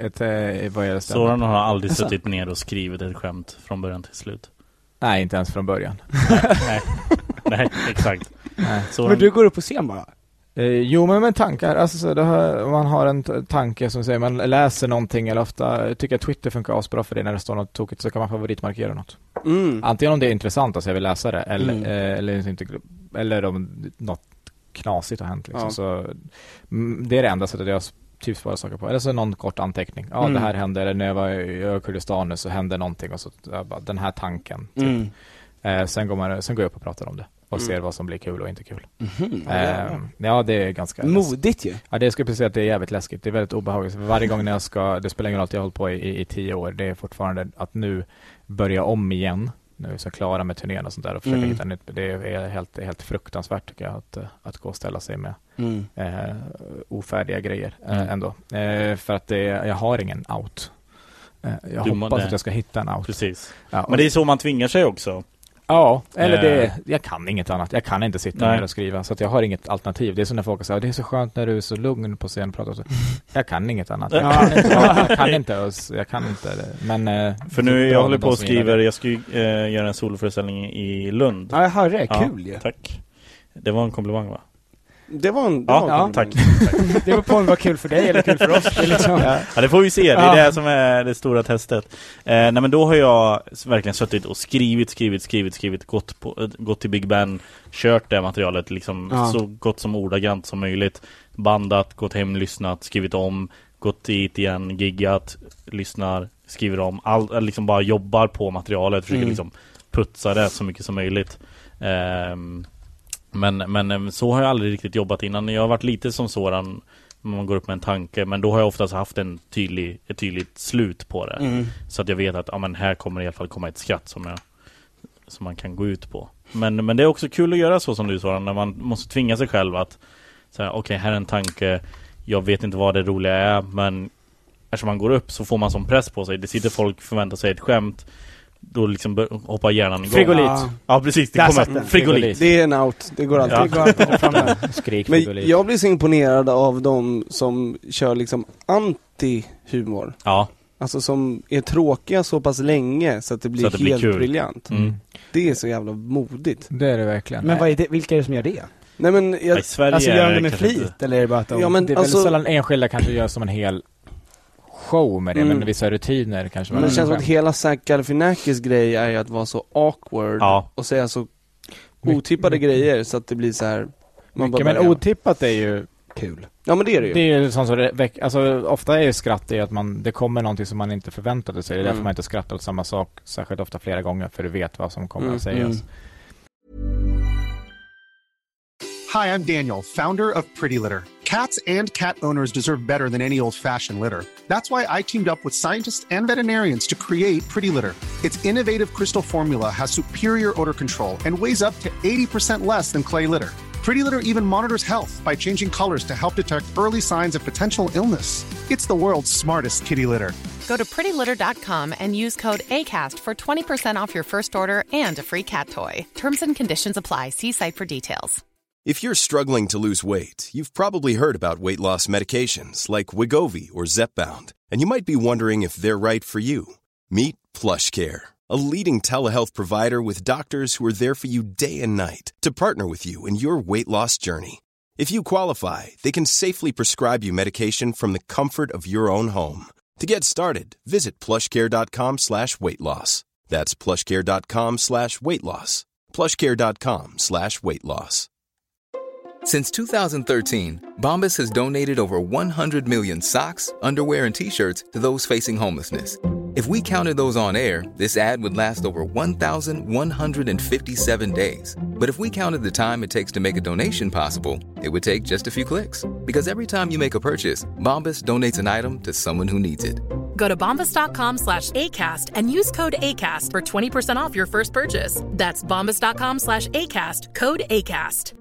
Soran har aldrig suttit ner och skrivit ett skämt från början till slut. Nej, inte ens från början. Nej, exakt. Nej. Men du går upp på scen bara? Jo, men med tankar. Alltså, man har en tanke som säger, man läser någonting, eller ofta tycker jag Twitter funkar asbra för det när det står något tokigt, så kan man favoritmarkera något. Antingen om det är intressant, alltså jag vill läsa det, eller om något knasigt har hänt. Liksom. Så, det är det enda sättet jag typ bara saker på. Eller så någon kort anteckning. Ja, det här hände. Eller när jag var i Kurdistan så hände någonting. Och så bara, den här tanken. Typ. Sen går jag upp och pratar om det. Och ser vad som blir kul och inte kul. Ja, det är ganska... modigt ju. Ja, det skulle jag säga att det är jävligt läskigt. Det är väldigt obehagligt. För varje gång när jag ska... Det spelar ingen roll att jag har hållit på i 10 år. Det är fortfarande att nu börja om igen. Nu är så klara med turnén och sånt där och försöka hitta nytt. Det är helt fruktansvärt tycker jag att gå och ställa sig med ofärdiga grejer ändå. För att jag har ingen out. Jag hoppas att jag ska hitta en out. Precis. Ja, men det är så man tvingar sig också. Ja, eller jag kan inget annat. Jag kan inte sitta ner och skriva, så att jag har inget alternativ. Det är som när folk säger, det är så skönt när du är så lugn på scen och pratar så. Jag kan inget annat. Jag kan inte. Men för nu jag håller på och skriver, jag ska göra en soloföreställning i Lund. Ja, jag hör det. Kul ju. Tack. Det var en komplimang, va? Det var en tack. Det var på om det var kul för dig eller kul för oss. Det är liksom... Ja, det får vi se. Det är det som är det stora testet. Nej, men då har jag verkligen suttit och skrivit, gått till Big Ben, kört det materialet liksom så gott som ordagrant som möjligt, bandat, gått hem, lyssnat, skrivit om, gått dit igen, giggat, lyssnar, skriver om, liksom bara jobbar på materialet, försöker liksom putsa det så mycket som möjligt. Men så har jag aldrig riktigt jobbat innan. Jag har varit lite som sådan, man går upp med en tanke, men då har jag oftast haft ett tydligt slut på det. Så att jag vet att men här kommer i alla fall komma ett skratt som man kan gå ut på. Men det är också kul att göra så som du sa, när man måste tvinga sig själv att säga, okej, här är en tanke, jag vet inte vad det roliga är, men eftersom man går upp så får man som press på sig. Det sitter folk förväntar sig ett skämt, då liksom hoppar hjärnan igång. Frigolit. Ja, precis. Det kommer frigolit. Det är en out. Det går alltid. Skrik Men frigolit. jag blir så imponerad av de som kör liksom anti-humor. Ja. Alltså som är tråkiga så pass länge så att det blir helt briljant. Det är så jävla modigt. Det är det verkligen. Men vad är det, vilka är det som gör det? Nej, men I Sverige alltså gör de det med flit? Eller är det bara att de... Ja, men det är alltså... väl sällan enskilda kanske gör som en hel show med det, men vissa rutiner kanske. Men det känns som att hela Zach Galifianakis grej är ju att vara så awkward och säga så otippade grejer så att det blir så här. Men otippat är ju kul. Ja, men det är det ju. Det är ju sånt som alltså ofta är ju skratt i att det kommer någonting som man inte förväntade sig. Det är därför man inte skrattar åt samma sak särskilt ofta flera gånger, för du vet vad som kommer att sägas. Hi, I'm Daniel, founder of Pretty Litter. Cats and cat owners deserve better than any old-fashioned litter. That's why I teamed up with scientists and veterinarians to create Pretty Litter. Its innovative crystal formula has superior odor control and weighs up to 80% less than clay litter. Pretty Litter even monitors health by changing colors to help detect early signs of potential illness. It's the world's smartest kitty litter. Go to prettylitter.com and use code ACAST for 20% off your first order and a free cat toy. Terms and conditions apply. See site for details. If you're struggling to lose weight, you've probably heard about weight loss medications like Wegovy or Zepbound, and you might be wondering if they're right for you. Meet PlushCare, a leading telehealth provider with doctors who are there for you day and night to partner with you in your weight loss journey. If you qualify, they can safely prescribe you medication from the comfort of your own home. To get started, visit plushcare.com/weightloss. That's plushcare.com/weightloss. plushcare.com/weightloss. Since 2013, Bombas has donated over 100 million socks, underwear, and T-shirts to those facing homelessness. If we counted those on air, this ad would last over 1,157 days. But if we counted the time it takes to make a donation possible, it would take just a few clicks. Because every time you make a purchase, Bombas donates an item to someone who needs it. Go to bombas.com/ACAST and use code ACAST for 20% off your first purchase. That's bombas.com/ACAST, code ACAST.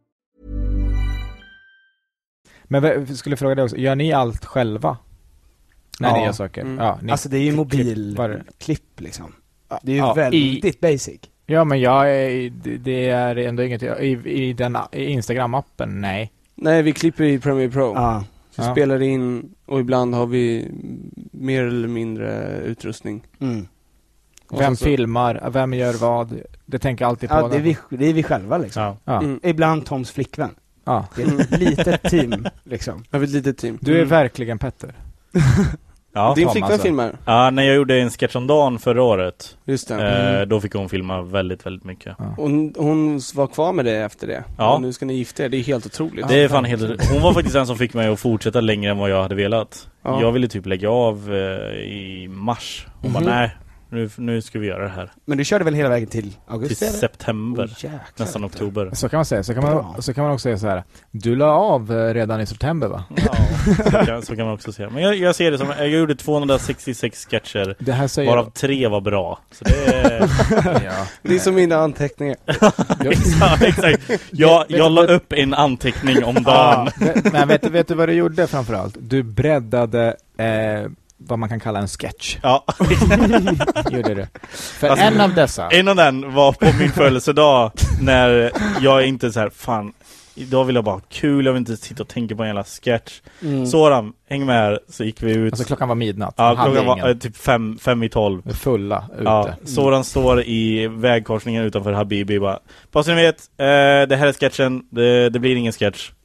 Men jag skulle fråga dig också, gör ni allt själva? När ni gör saker? Ja, alltså det är ju mobilklipp liksom. Det är ju väldigt basic. Ja, men det är ändå inget i den Instagram-appen, nej. Nej, vi klipper i Premiere Pro. Så spelar in och ibland har vi mer eller mindre utrustning. Vem filmar, vem gör vad? Det tänker jag alltid på. Ja, det är vi själva liksom. Ibland Toms flickvän. Ja. Det är ett litet team liksom. Jag har ett litet team. Du är verkligen Petter. Ja, din flickvän filmar. Ja, när jag gjorde en sketch om dagen förra året. Just det. Då fick hon filma väldigt, väldigt mycket. Ja. Hon var kvar med det efter det. Ja. Och nu ska ni gifta er. Det är helt otroligt. Det är fan helt. Hon var faktiskt den som fick mig att fortsätta längre än vad jag hade velat. Ja. Jag ville typ lägga av i mars. Hon bara, nej. Nu ska vi göra det här. Men du körde väl hela vägen till augusti? Till september. Nästan oktober. Så kan man säga. Så kan man också säga så här. Du la av redan i september, va? Ja, så kan man också säga. Men jag ser det som, jag gjorde 266 sketcher. Det här säger varav 3 var bra. Så det är... Det är som mina anteckningar. Exakt. Jag la upp en anteckning om dagen. Men vet du vad du gjorde framförallt? Du breddade... vad man kan kalla en sketch. Ja. Gjorde det. För alltså, en av dessa. En av den var på min födelsedag när jag inte så här, fan, idag vill jag bara ha kul, jag vill inte sitta och tänka på en jävla sketch. Sådan, häng med här, så gick vi ut. Alltså klockan var midnatt. Ja, klockan var typ 5:12. Fulla ute. Ja, sådan står i vägkorsningen utanför Habibi bara så ni vet, det här är sketchen, det blir ingen sketch.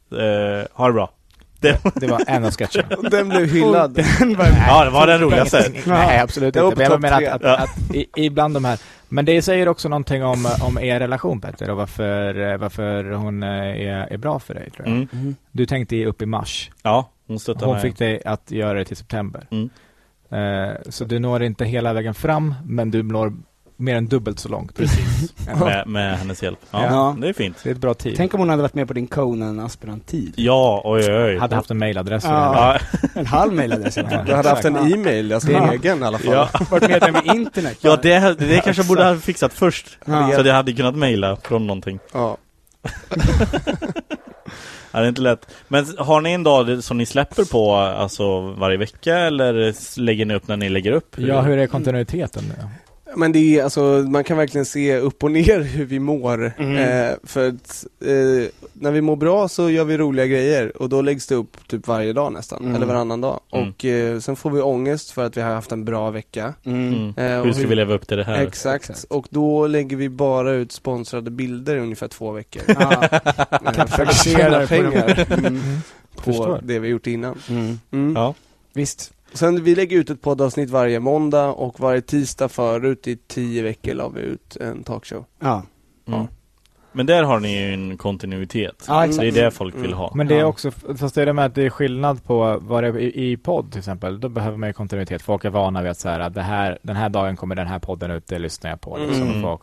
Ha det bra. Det var en av sketcherna. Och den blev hyllad. Ja, det var den roligaste. Nej, absolut inte. Men jag menar att ibland de här... Men det säger också någonting om er relation, Petter, och varför hon är bra för dig, tror jag. Du tänkte upp i mars. Ja, hon fick dig att göra det till september. Så du når inte hela vägen fram, men du når mer än dubbelt så långt. Precis. med hennes hjälp. Ja, det är fint. Det är ett bra tid. Tänk om hon hade varit med på din Conan-aspirant-tid. Ja, oj. Hade haft en mailadress för ja. En halv mailadress. Du hade haft en e-mail, alltså egen i alla fall. Ja. Varit medlem i internet. Ja, det kanske borde ha fixat först. Ja. Så det hade kunnat mejla från någonting. Ja. Ja, det är inte lätt. Men har ni en dag som ni släpper på alltså varje vecka, eller lägger ni upp när ni lägger upp? Ja, hur är kontinuiteten nu? Men det är, alltså, man kan verkligen se upp och ner hur vi mår. För att, när vi mår bra så gör vi roliga grejer. Och då läggs det upp typ varje dag nästan. Eller varannan dag. Och sen får vi ångest för att vi har haft en bra vecka. Hur ska vi leva upp till det här? Exakt. Och då lägger vi bara ut sponsrade bilder i ungefär 2 veckor. Kapitaliserar pengar på det vi gjort innan. Ja, visst. Sen vi lägger ut ett poddavsnitt varje måndag, och varje tisdag förut i 10 veckor la vi ut en talkshow. Ja. Men där har ni ju en kontinuitet. Ja, exakt. Det är det folk vill ha. Men det är också, fast det är det med att det är skillnad på vad det är i podd till exempel. Då behöver man ju kontinuitet. Folk är vana vid att så här, den här dagen kommer den här podden ut, det lyssnar jag på. Liksom, folk.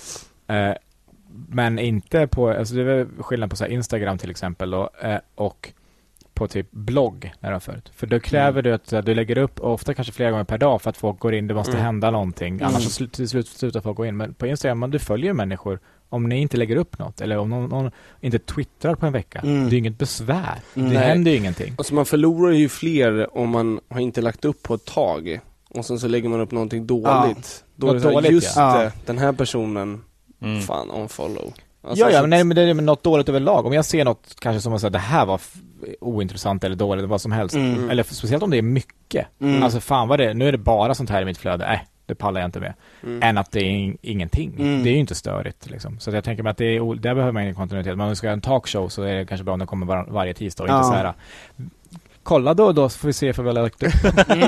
Men inte på, alltså det är skillnad på så här Instagram till exempel då, och på typ blogg när förut. För då kräver du att du lägger upp ofta kanske flera gånger per dag för att folk går in, det måste hända någonting. Annars så till slut slutar folk gå in. Men på Instagram, du följer människor om ni inte lägger upp något, eller om någon inte twittrar på en vecka. Det är inget besvär. Det händer ju ingenting. Alltså man förlorar ju fler om man har inte lagt upp på ett tag. Och sen så lägger man upp någonting dåligt. Då är det dåligt, just det, den här personen fan unfollow. Alltså, ja, men det är något dåligt överlag. Om jag ser något kanske som att säga det här var ointressant eller dåligt, vad som helst. Eller speciellt om det är mycket. Alltså fan vad det, nu är det bara sånt här i mitt flöde. Det pallar jag inte med. Än att det är ingenting. Det är ju inte störigt liksom. Så jag tänker mig att där behöver man ingen kontinuitet. Men om vi ska ha en talkshow så är det kanske bra om det kommer varje tisdag och inte så här. Kolla då så får vi se för väl lagt upp.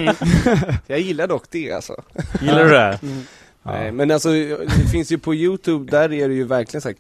Jag gillar dock det alltså. Gillar du det? Nej, men alltså det finns ju på YouTube, där är det ju verkligen så här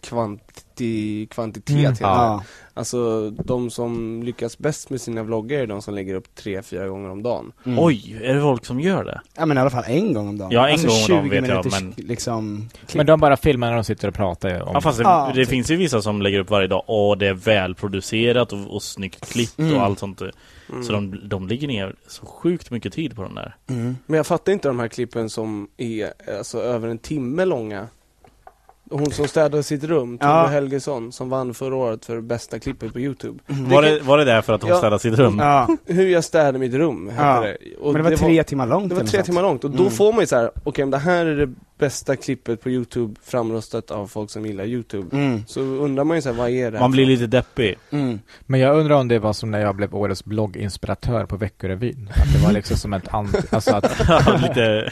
kvantitet. Alltså de som lyckas bäst med sina vloggar är de som lägger upp 3-4 gånger om dagen. Oj, är det folk som gör det? Ja, men i alla fall en gång om dagen. Ja, en alltså gång om dagen vet jag, men liksom men de bara filmar när de sitter och pratar om. Ja, fast det finns ju vissa som lägger upp varje dag och det är välproducerat och snyggt klippt och allt sånt. Så de ligger ner så sjukt mycket tid på den där. Men jag fattar inte de här klippen som är alltså över en timme långa. Hon som städade sitt rum, Tove Helgesson, som vann förra året för bästa klippet på YouTube. Var det där för att hon städade sitt rum? Hur jag städade mitt rum det. Och men det var 3 timmar långt. Det var 3 timmar långt. Och då får man ju så här, okej, det här är det bästa klippet på YouTube framröstat av folk som gillar YouTube. Så undrar man ju så här, vad är det? Man blir lite deppig. Men jag undrar om det var som när jag blev årets blogginspiratör på Veckorevyn. Att det var liksom som ett alltså att lite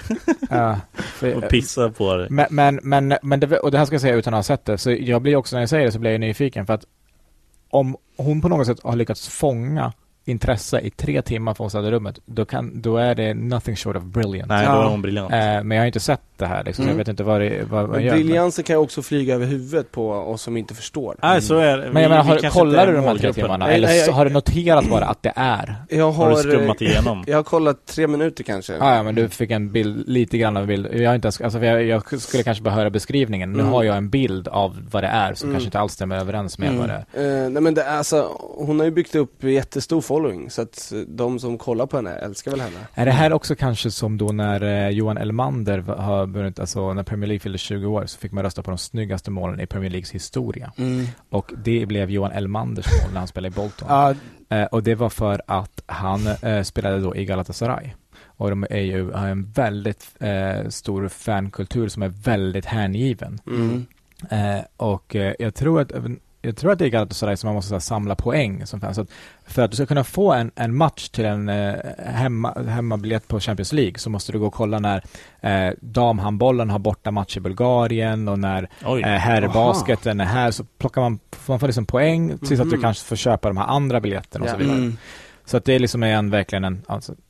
och pissa på det. Men det, och det här ska jag säga utan att ha sett det. Så jag blir också, när jag säger det så blir jag nyfiken, för att om hon på något sätt har lyckats fånga intresse i 3 timmar från rummet, då är det nothing short of brilliant. Nej, då är hon briljant. Men jag har inte sett det här liksom. Jag vet inte vad jag gör. Briljansen kan ju också flyga över huvudet på oss som inte förstår. Nej, så är det. Men jag menar, kollar du de här 3 timmarna? Eller har du noterat bara att det är? Har du skummat igenom? Jag har kollat 3 minuter kanske. Ja, men du fick en bild, lite grann av en bild. Jag har inte, alltså, jag skulle kanske bara höra beskrivningen. Nu har jag en bild av vad det är som kanske inte alls stämmer överens med vad det är. Nej, men det är alltså, hon har ju byggt upp jättestor following, så att de som kollar på henne älskar väl henne. Är det här också kanske som då när Johan Elmander har börjat, alltså när Premier League fyllde 20 år så fick man rösta på de snyggaste målen i Premier Leagues historia. Och det blev Johan Elmanders mål när han spelade i Bolton. Och det var för att han spelade då i Galatasaray. Och de är ju har en väldigt stor fankultur som är väldigt hängiven. Och jag tror att jag tror att det är galet sådär som man måste samla poäng som fan. Så att för att du ska kunna få en match till en hemmabiljett på Champions League så måste du gå och kolla när damhandbollen har borta match i Bulgarien och när herrbasketen är här, så man får liksom poäng tills att du kanske får köpa de här andra biljetterna och så vidare. Så att det är liksom verkligen en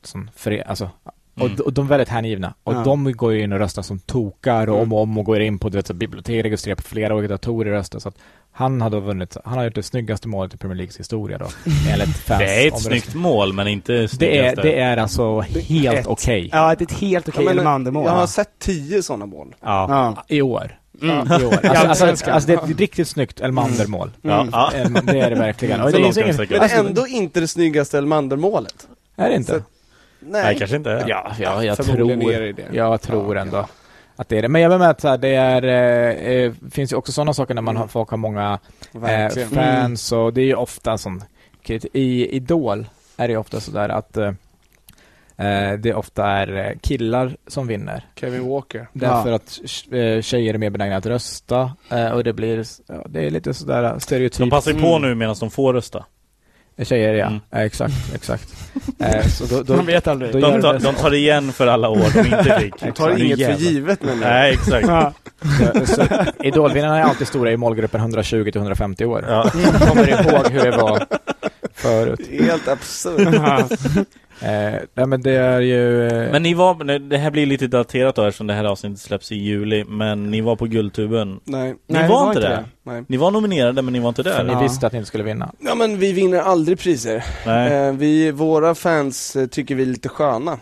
och de är väldigt hängivna. Och de går ju in och röstar som tokar och om och går in på bibliotek, registrerar på flera olika datorer och röstar. Så att han har vunnit. Han har gjort det snyggaste målet i Premier Leagues historia då. Enligt fans. Det är ett snyggt mål, men inte snyggaste. Det är alltså helt okej. Ja, det är ett helt okej Elmander-mål. Jag har sett 10 sådana mål. I år. I år. Alltså det är ett riktigt snyggt Elmander-mål. Det är det verkligen. Och det är ändå inte det snyggaste Elmander-målet. Är det inte? Nej, kanske inte. Jag tror ändå att det är det. Men jag vill med att det finns ju också sådana saker när folk har många fans och det är ju ofta sån i Idol är det ofta sådär att det ofta är killar som vinner. Kevin Walker. Därför att tjejer är mer benägna att rösta och det är lite sådär stereotyp. De passar på nu medan de får rösta. Tjejer, exakt. Så man vet aldrig. De tar igen för alla år de inte fick. De tar inget för givet. Nej, exakt. Så Idolvinnarna är alltid stora i målgruppen 120-150 år. De kommer ihåg hur det var förut. Helt absurt. Nej, men det är ju... Men det här blir lite daterat då eftersom det här avsnittet släpps i juli. Men ni var på Guldtuben. Nej, ni var inte där. Nej. Ni var nominerade men ni var inte där. För ni visste att ni inte skulle vinna. Ja, men vi vinner aldrig priser. Våra fans tycker vi är lite sköna.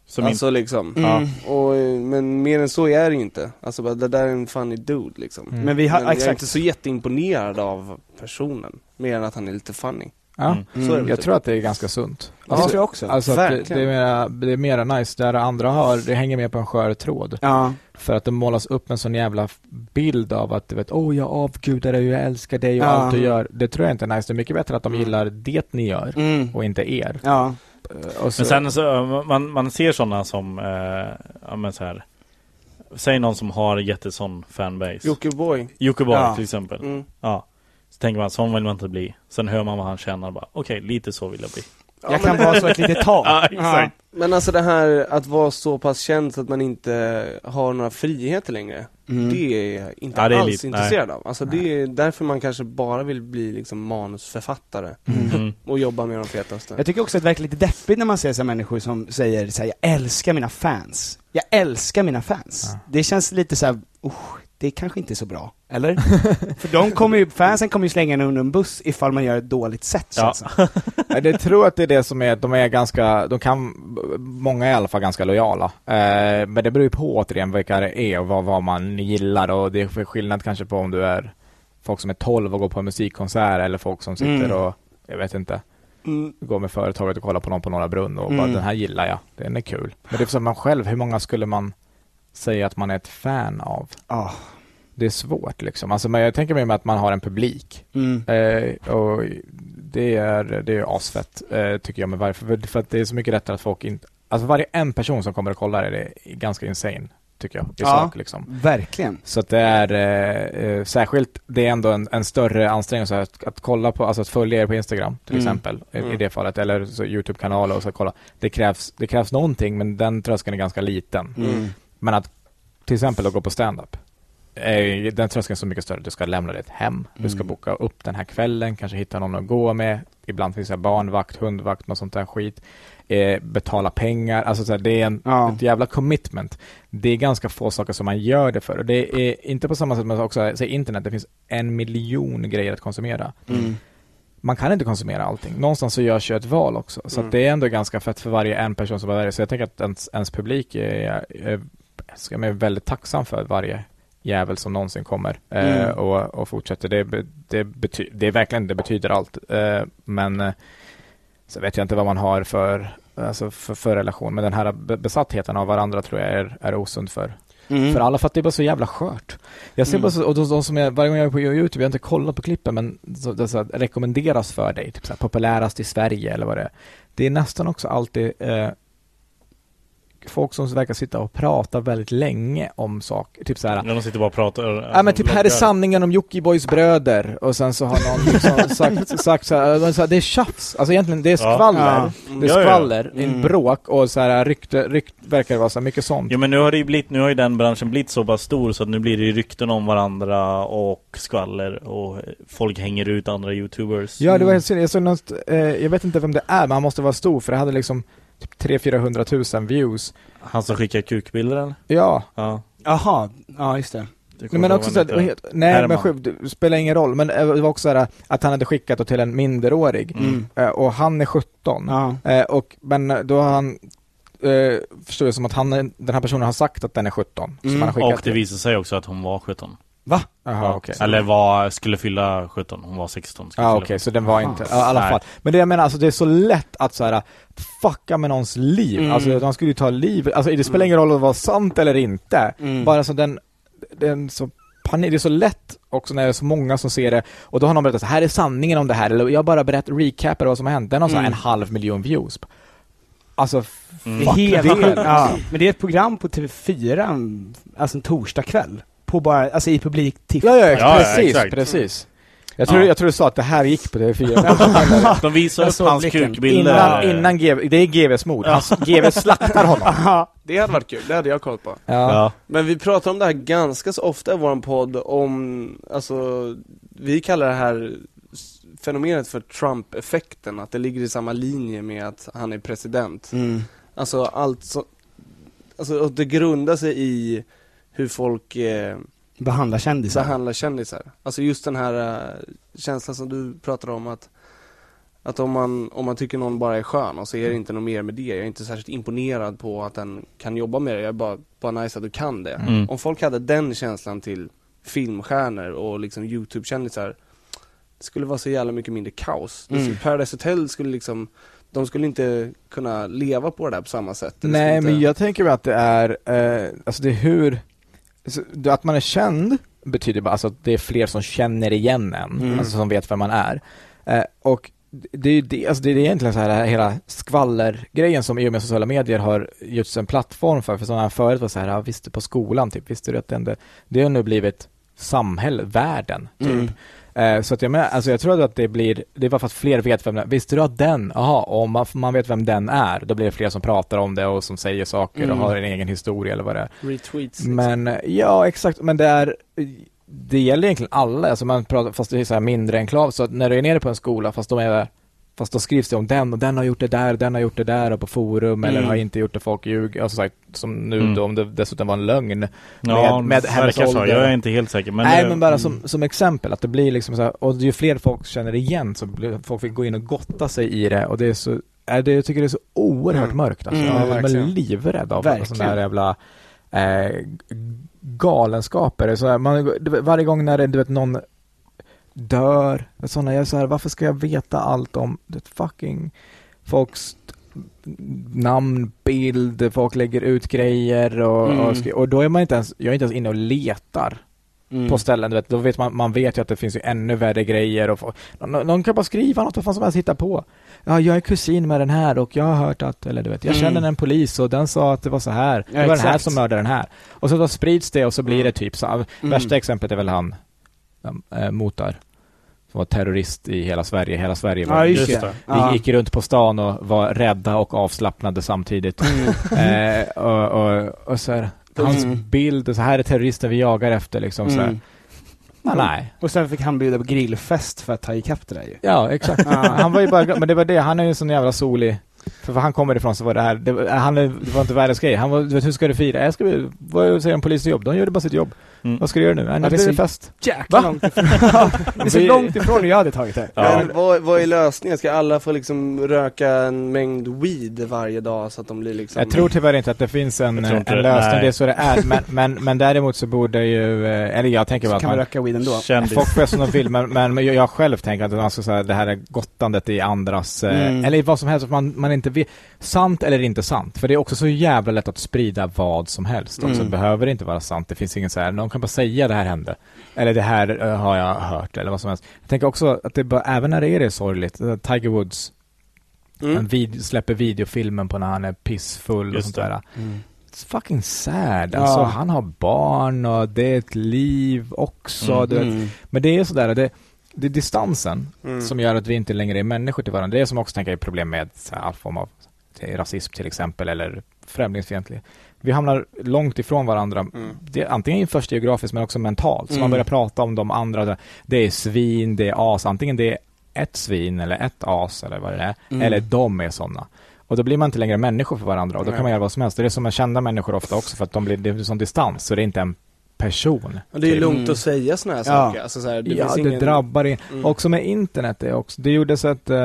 Men mer än så är det inte. Alltså det där är en funny dude liksom. Men jag är inte så jätteimponerad av personen. Mer än att han är lite funny. Jag tror att det är ganska sunt. Det tror jag också. Alltså det är mera nice. Där andra det hänger med på en skör tråd. För att det målas upp en sån jävla bild av att du vet, jag avgudar dig, jag älskar dig och allt du gör. Det tror jag inte är nice. Det är mycket bättre att de gillar det ni gör och inte er. Men sen så, man ser sådana som men så här. Säg någon som har jättesån fanbase. Jockiboi till exempel. Så tänker man, sån vill man inte bli. Sen hör man vad han känner och bara, okej, lite så vill jag bli. Jag kan vara så ett litet tag. Exakt. Men alltså det här att vara så pass känd så att man inte har några friheter längre. Det är jag inte alls intresserad av. Alltså det är därför man kanske bara vill bli liksom manusförfattare och jobba med de fetaste. Jag tycker också att det verkar lite deppigt när man ser så människor som säger så här, jag älskar mina fans. Jag älskar mina fans. Det känns lite så här, det är kanske inte så bra, eller? För fansen kommer ju slänga en under en buss ifall man gör ett dåligt sätt. Jag tror att det är det som är, de är ganska, många är i alla fall ganska lojala. Men det beror ju på återigen vilka det är och vad man gillar, och det är skillnad kanske på om du är folk som är 12 och går på en musikkonsert eller folk som sitter och, jag vet inte, går med företaget och kollar på någon på Norra Brunn och bara, den här gillar jag, den är kul. Men det är för man själv, hur många skulle man säga att man är ett fan av? Det är svårt liksom. Alltså, men jag tänker mig med att man har en publik. Och det är asfett tycker jag. Men varför? För att det är så mycket lättare att folk inte... Alltså varje en person som kommer och kollar är det ganska insane, tycker jag. I sak, liksom. Verkligen. Så att det är särskilt, det är ändå en större ansträngning att kolla på, alltså att följa er på Instagram till exempel i det fallet, eller så YouTube-kanaler och så kolla. Det krävs någonting, men den tröskeln är ganska liten. Men att till exempel att gå på stand-up, den tröskeln är så mycket större. Du ska lämna det hem. Du ska boka upp den här kvällen. Kanske hitta någon att gå med. Ibland finns det barnvakt, hundvakt, något sånt där skit. Betala pengar. Alltså så här, det är ett jävla commitment. Det är ganska få saker som man gör det för. Och det är inte på samma sätt som också säger internet. Det finns 1 miljon grejer att konsumera. Man kan inte konsumera allting. Någonstans så görs ju ett val också. Så att det är ändå ganska fett för varje en person som var där. Så jag tänker att ens publik ska man är väldigt tacksam för varje jävel som någonsin kommer och fortsätter. Det är verkligen, det betyder allt. Men så vet jag inte vad man har för relation. Men den här besattheten av varandra tror jag är osund för alla, för att det är bara så jävla skört. Jag ser bara så, och de som varje gång jag är på YouTube, jag har inte kollat på klippen, men så rekommenderas för dig, typ så här, populärast i Sverige eller vad det är. Det är nästan också alltid folk som verkar sitta och prata väldigt länge om saker. Typ så här. När de sitter bara och pratar. Ja, men typ här är sanningen om Jockibboys bröder. Och sen så har någon liksom sagt så här, det är tjafs. Alltså egentligen, det är skvaller. Ja. Det är skvaller, en bråk och så här rykte verkar det vara så mycket sånt. Ja, men nu har ju den branschen blivit så pass stor så att nu blir det rykten om varandra och skvaller och folk hänger ut andra YouTubers. Ja, det var helt synd. Jag vet inte vem det är, men han måste vara stor för det hade liksom typ 300-400 000 views. Han som skickar kukbilder eller? Ja. Jaha, ja just det. Men också så nej, men det spelar ingen roll. Men det var också så här, att han hade skickat till en minderårig. Och han är 17. Men då har han förstår jag som att den här personen har sagt att den är 17. Som han har skickat och det visar sig också att hon var 17. Va? Aha, okay. Eller skulle fylla 17. Hon var 16. Okej, så den var inte i alla fall. Men det jag menar, alltså det är så lätt att så här fucka med någons liv. Alltså de skulle ju ta liv. Alltså det spelar ingen roll om det var sant eller inte. Bara så den så panik, det är så lätt också när det är så många som ser det. Och då har någon berättat så här är sanningen om det här. Eller jag bara recapar vad som har hänt. Den har så här 500 000 views. Alltså men det är ett program på TV4, alltså en torsdag kväll på bara, alltså i publik titt. Precis. Jag tror du sa att det här gick på TV4. De visar upp hans kukbilder innan GV, det är GVs mod. GV slaktar honom. Det hade varit kul, det hade jag kollat på. Ja. Men vi pratar om det här ganska så ofta i vår podd om, alltså vi kallar det här fenomenet för Trump-effekten, att det ligger i samma linje med att han är president. Alltså det grundar sig i hur folk behandlar kändisar. Alltså just den här känslan som du pratar om, att om man tycker någon bara är skön och så är det inte något mer med det. Jag är inte särskilt imponerad på att den kan jobba med det. Jag är bara nice att du kan det. Om folk hade den känslan till filmstjärnor och liksom YouTube-kändisar, det skulle vara så jävla mycket mindre kaos. Paradise Hotel skulle liksom, de skulle inte kunna leva på det där på samma sätt. Nej, men jag tänker att det är alltså det är hur att man är känd betyder bara alltså att det är fler som känner igen en, alltså som vet vem man är. Och det är egentligen så här hela skvallergrejen som i och med sociala medier har gjorts en plattform för sådana här förut var så här, visste på skolan typ, visste du att det har nu blivit världen typ. Så att jag tror att det är bara för att fler vet vem det är. Visste du att om man vet vem den är, då blir det fler som pratar om det och som säger saker och har en egen historia eller vad det är. Retweets. Men ja, exakt, men det gäller egentligen alla, alltså man pratar, fast det är så här mindre enklav, så att när du är nere på en skola, fast då skrivs det om den och den har gjort det där, den har gjort det där och på forum eller har inte gjort det, folk ljug, alltså sagt, som nu då, om det dessutom var en lögn med hennes ålder. Jag är inte helt säker, men men bara som exempel att det blir liksom så här, och ju fler folk känner igen så blir folk vill gå in och gotta sig i det, och det är så jag tycker det är så oerhört mörkt alltså. Jag är livrädd av sådana här jävla galenskaper. Så här, varje gång när du vet någon dör, såna, jag så här, varför ska jag veta allt om det fucking folks namn, bild, folk lägger ut grejer och då är man inte ens, jag är inte ens inne och letar på ställen, du vet, då vet man vet ju att det finns ju ännu värre grejer och någon kan bara skriva något, vad fan som helst hitta på. Ja, jag är kusin med den här och jag har hört att, eller du vet, jag känner en polis och den sa att det var så här. Det var den här som mördade den här. Och så då sprids det och så blir det typ så. Värsta exemplet är väl han Motar som var terrorist i hela Sverige. Hela Sverige var vi gick runt på stan och var rädda och avslappnade samtidigt. Och så här, hans bild, så här är terroristen vi jagar efter liksom så här. Nej. Och sen fick han bjuda på grillfest för att ta ikapp det där ju. Ja, exakt. Han var ju bara, men det var det, han är ju en sån jävla solig. För vad han kommer ifrån så var det här, det var inte världens grej. Han var, du vet, hur ska du fira? Vad säger en polisjobb? De gör det bara sitt jobb. Vad ska du göra nu? Det blir fest. Jäkla långt ifrån. Det är så långt ifrån hur jag hade tagit det. Ja. Men vad är lösningen? Ska alla få liksom röka en mängd weed varje dag så att de blir liksom... Jag tror tyvärr inte att det finns en lösning. Det är så det är. Men däremot så borde ju... Eller jag tänker bara att man röka weed ändå. Folk får som de vill. Men jag själv tänker att man ska säga det här är gottandet i andras... Eller vad som helst. Att man inte vet... Sant eller inte sant. För det är också så jävla lätt att sprida vad som helst. Också. Det behöver inte vara sant. Det finns ingen så här... Någon kan bara säga det här hände. Eller det här har jag hört. Eller vad som helst. Jag tänker också att det bara, även när det är sorgligt. Tiger Woods Han släpper videofilmen på när han är pissfull och sånt där. It's fucking sad. Alltså, han har barn och det är ett liv också. Men det är sådär, det är distansen som gör att vi inte längre är människor till varandra. Det är som också tänker jag problem med all form av rasism till exempel, eller främlingsfientlighet. Vi hamnar långt ifrån varandra. Det är antingen först geografiskt men också mentalt. Så man börjar prata om de andra. Det är svin, det är as. Antingen det är ett svin eller ett as eller vad det är. Eller de är sådana. Och då blir man inte längre människor för varandra. Och då kan man göra vad som helst. Det är som man känner människor ofta också. För att det är sån distans. Så det är inte en person. Och det är lugnt att säga såna här saker. Alltså så här, det drabbar in. Också med internet. Det gjorde så att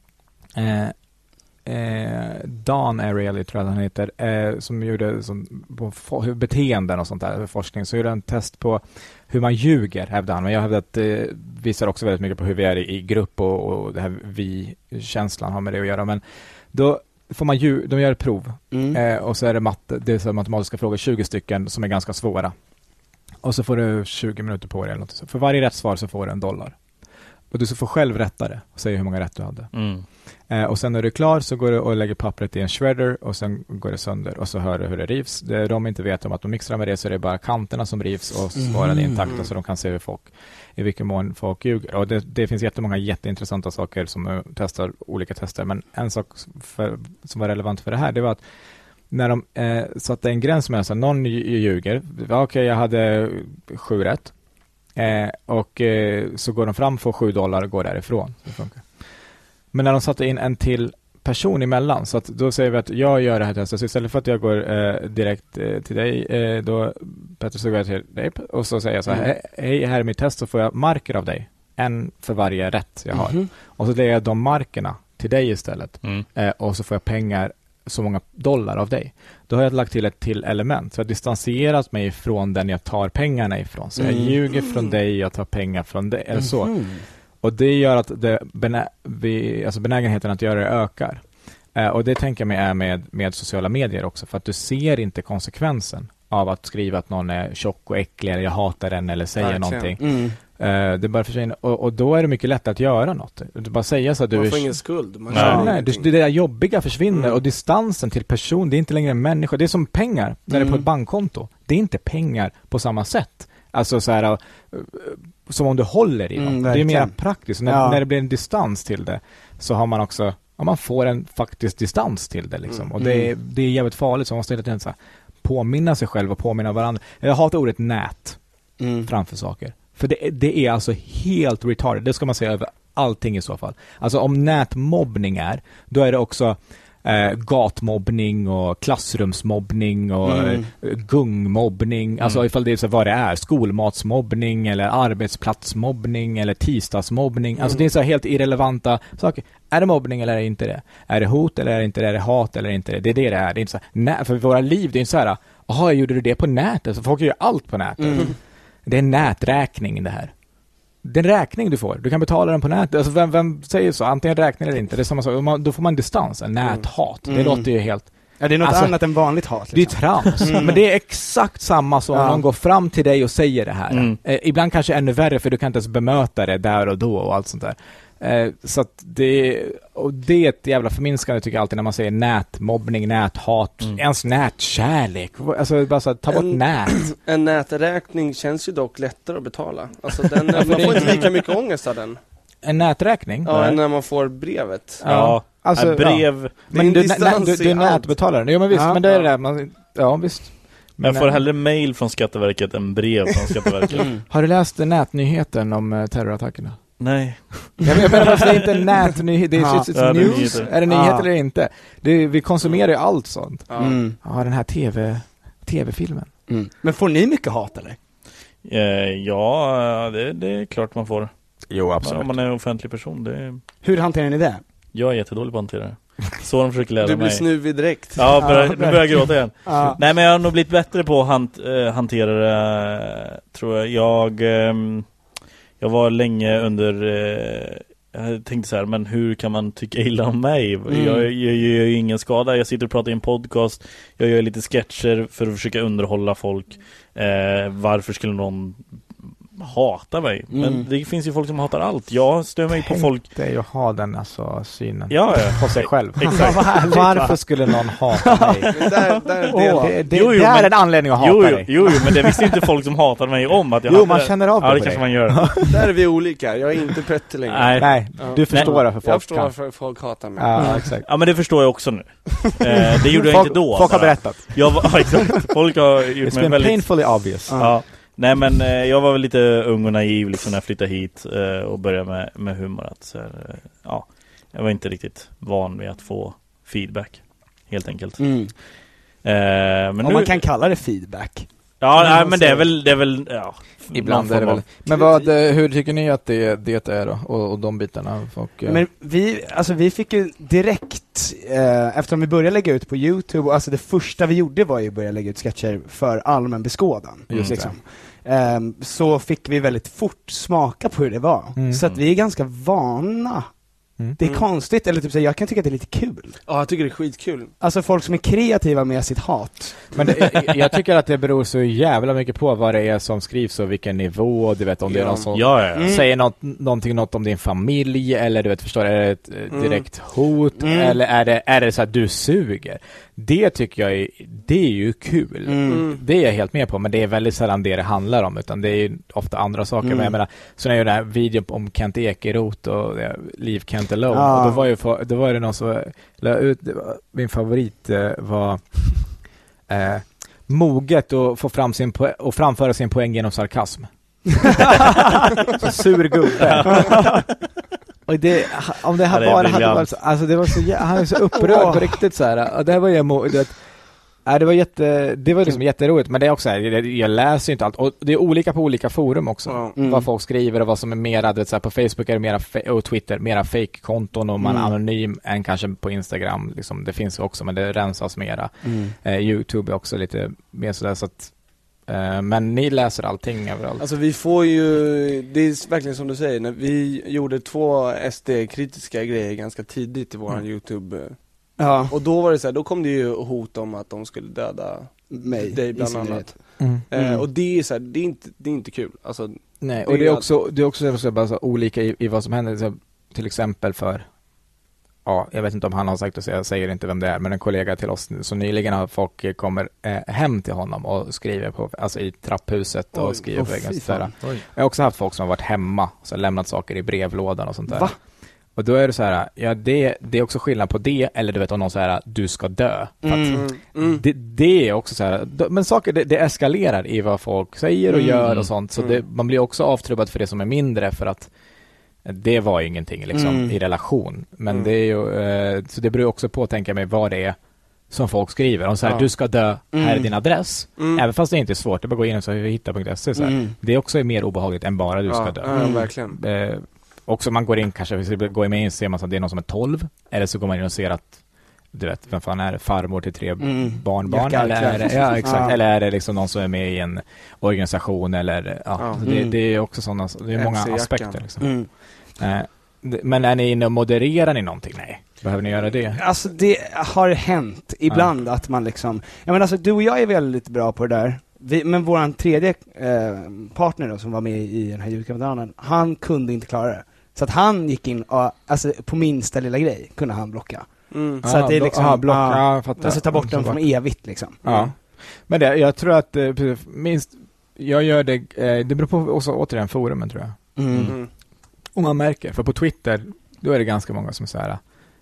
Dan Ariely tror jag han heter, som gjorde på beteenden och sånt där forskning, så gjorde en test på hur man ljuger, hävdade han. Men jag hävdar att det visar också väldigt mycket på hur vi är i grupp och det här vi-känslan har med det att göra. Men då får man de gör ett prov och så är det är matematiska frågor, 20 stycken som är ganska svåra. Och så får du 20 minuter på dig eller något. För varje rätt svar så får du $1. Och du så får själv rätta det och säga hur många rätt du hade. Och sen när du är klar så går du och lägger pappret i en shredder och sen går det sönder och så hör du hur det rivs. Det de inte vet om att de mixar med det, så är det bara kanterna som rivs och svarar intakta, så de kan se i vilken mån folk ljuger. Och det finns jättemånga jätteintressanta saker som testar olika tester, men en sak som var relevant för det här, det var att när de satte en gräns med att någon ljuger, okej, jag hade 7 rätt. Och så går de fram, får $7 och går därifrån. Det funkar. Men när de satte in en till person emellan, så att då säger vi att jag gör det här testet, så istället för att jag går direkt till dig, då Petter, så går jag till dig och så säger jag så här, hej, här är mitt test, så får jag marker av dig, en för varje rätt jag har. Och så lägger jag de markerna till dig istället. Och så får jag pengar, så många $dollar av dig. Då har jag lagt till ett till element. Så jag har distanserat mig från den jag tar pengarna ifrån. Så jag ljuger från dig, jag tar pengar från dig. Eller så. Och det gör att benägenheten att göra det ökar. Och det tänker jag mig är med sociala medier också. För att du ser inte konsekvensen av att skriva att någon är tjock och äcklig, eller jag hatar den, eller säger någonting. Det bara försvinner. Och då är det mycket lätt att göra något. Du bara säga så att man får ingen skuld. Det där jobbiga försvinner och distansen till person, det är inte längre en människa. Det är som pengar när det är på ett bankkonto. Det är inte pengar på samma sätt. Alltså så här, som om du håller i dem. Det är mer praktiskt. När det blir en distans till det, så har man också, man får en faktisk distans till det liksom. Och det är jävligt farligt, så man måste hela tiden så här, påminna sig själv och påminna varandra. Jag hatar ordet nät framför saker. För det är alltså helt retarded. Det ska man säga över allting i så fall. Alltså om nätmobbning då är det också gatmobbning och klassrumsmobbning och gungmobbning. Alltså ifall det är så vad det är. Skolmatsmobbning eller arbetsplatsmobbning eller tisdagsmobbning. Alltså det är så helt irrelevanta saker. Är det mobbning eller är det inte det? Är det hot eller är det inte det? Är det hat eller inte det? Det är det är. Det är inte så här, för våra liv, det är inte så här, jaha, gjorde du det på nätet? Så folk gör allt på nätet. Det är en näträkning det här. Det är en räkning du får. Du kan betala den på nätet. Alltså vem säger så? Antingen räkning eller inte. Det är samma sak. Då får man distans. En näthat. Det låter ju helt... Ja, det är något annat än vanligt hat. Liksom. Det är trams. Men det är exakt samma som om någon går fram till dig och säger det här. Ibland kanske ännu värre, för du kan inte ens bemöta det där och då och allt sånt där. Så att det är ett jävla förminskande, tycker jag alltid, när man säger nätmobbning, näthat, ens nätkärlek. Alltså bara så, ta bort nät. En näträkning känns ju dock lättare att betala. Alltså man får inte lika mycket ångest av den. En näträkning? Ja, när man får brevet. Ja, alltså brev. Ja. Men du är nätbetalare. Ja, men visst, men det är det där. Ja, visst. Men jag får hellre mail från Skatteverket än brev från Skatteverket. Har du läst nätnyheten om terrorattackerna? Nej. Jag menar, det är inte nätnyhet, det är news. Är det nyhet eller inte? Vi konsumerar ju allt sånt. Ja, den här tv-filmen. Men får ni mycket hat eller? Ja, det är klart man får. Jo, absolut. Om man är en offentlig person. Hur hanterar ni det? Jag är jättedålig på att hantera det. Så de försöker lära mig. Du blir snuvig direkt. Ja, nu börjar jag gråta igen. Nej, men jag har nog blivit bättre på att hantera det, tror jag. Jag var länge under... jag tänkte så här, men hur kan man tycka illa om mig? Jag gör ju ingen skada. Jag sitter och pratar i en podcast. Jag gör lite sketcher för att försöka underhålla folk. Varför skulle någon hatar mig. Men det finns ju folk som hatar allt. Jag stör mig på folk. Det är ju att ha den alltså, synen på sig själv. Exakt. Varför skulle någon hata mig? Det är en anledning att hata dig. Jo, men det visste inte folk som hatade mig om att jag man känner av det. Ja, det kanske man gör. Där är vi olika. Jag är inte Petter längre. Nej, du förstår varför folk jag förstår varför folk hatar mig. Ja, exakt. Ja, men det förstår jag också nu. Det gjorde jag inte då. Folk har berättat. Exakt. Folk har gjort mig väldigt painfully obvious. Ja. Nej, men jag var väl lite ung och naiv liksom när jag flyttade hit och började med humor. Att, så här, jag var inte riktigt van vid att få feedback, helt enkelt. Men om man kan kalla det feedback. Ja, men det är väl ibland är det väl. Men hur tycker ni att det är då? Och de bitarna folk... Men vi fick ju direkt eftersom vi började lägga ut på YouTube, alltså det första vi gjorde var ju att börja lägga ut sketcher för allmän beskådan. Just liksom. Så fick vi väldigt fort smaka på hur det var. Så att vi är ganska vana. Det är konstigt, eller typ så jag kan tycka att det är lite kul. Ja, jag tycker det är skitkul. Alltså folk som är kreativa med sitt hat. Men jag tycker att det beror så jävla mycket på vad det är som skrivs och vilken nivå, du vet, om det är någon som säger något om din familj, eller du vet, förstår, är det ett direkt hot, eller är det så att du suger? Det tycker jag det är ju kul. Det är jag helt med på, men det är väldigt sällan det handlar om, utan det är ju ofta andra saker. Men jag menar, så när jag gjorde den här videon om Kent Ekeroth och Leave Kent Alone, och då var det någon som min favorit var moget och få fram och framföra sin poäng genom sarkasm. Så sur gubbe. Och om det här bara hade varit så, alltså det var så han är så upprörd på riktigt så här. Och det var ju det var liksom jätteroligt, men det är också här, jag läser inte allt, och det är olika på olika forum också. Vad folk skriver och vad som är mera, det så här, på Facebook är det mera och Twitter mera fake-konton och man är anonym än kanske på Instagram liksom, det finns också, men det rensas mera. YouTube är också lite mer sådär, så att men ni läser allting överallt. Alltså vi får ju, det är verkligen som du säger, när vi gjorde 2 SD-kritiska grejer ganska tidigt i våran YouTube. Och då var det så här, då kom det ju hot om att de skulle döda dig bland annat. Och det är så här, det är inte kul. Alltså, nej, och det är också så bara så olika i vad som händer, så, till exempel för jag vet inte om han har sagt det, så jag säger inte vem det är, men en kollega till oss, så nyligen har folk kommer hem till honom och skriver på, alltså i trapphuset och skriver på väggen. Jag har också haft folk som har varit hemma och så lämnat saker i brevlådan och sånt där. Va? Och då är det så här, det är också skillnad på det, eller du vet om någon så här, du ska dö. Det är också så här, men saker det eskalerar i vad folk säger och gör och sånt, så man blir också avtrubbad för det som är mindre, för att det var ingenting liksom i relation. Men det är ju, så det beror också på, tänka mig, vad det är som folk skriver. Om så här, du ska dö, här är din adress. Även fast det inte är svårt, det bara gå in och så hitta.se så här. Det är också mer obehagligt än bara du ska dö. Verkligen. Också man går in, kanske går in med in, ser man att det är någon som är 12, eller så går man in och ser att du vet, vem fan är det? Farmor till 3 barnbarn, eller är det, exakt, eller är det liksom någon som är med i en organisation, eller det är också sådana, det är många aspekter liksom. Men är ni inne och modererar ni någonting? Nej. Behöver ni göra det? Alltså det har hänt ibland att man liksom, jag menar, alltså du och jag är väldigt bra på det där. Men våran tredje partner då, som var med i den här julkampanjen, han kunde inte klara det. Så att han gick in och, alltså på minsta lilla grej kunde han blocka. Så att det är liksom alltså ta bort dem från evigt liksom. Men jag tror att minst jag gör det beror på också återigen forumen, tror jag. Och man märker, för på Twitter då är det ganska många som säger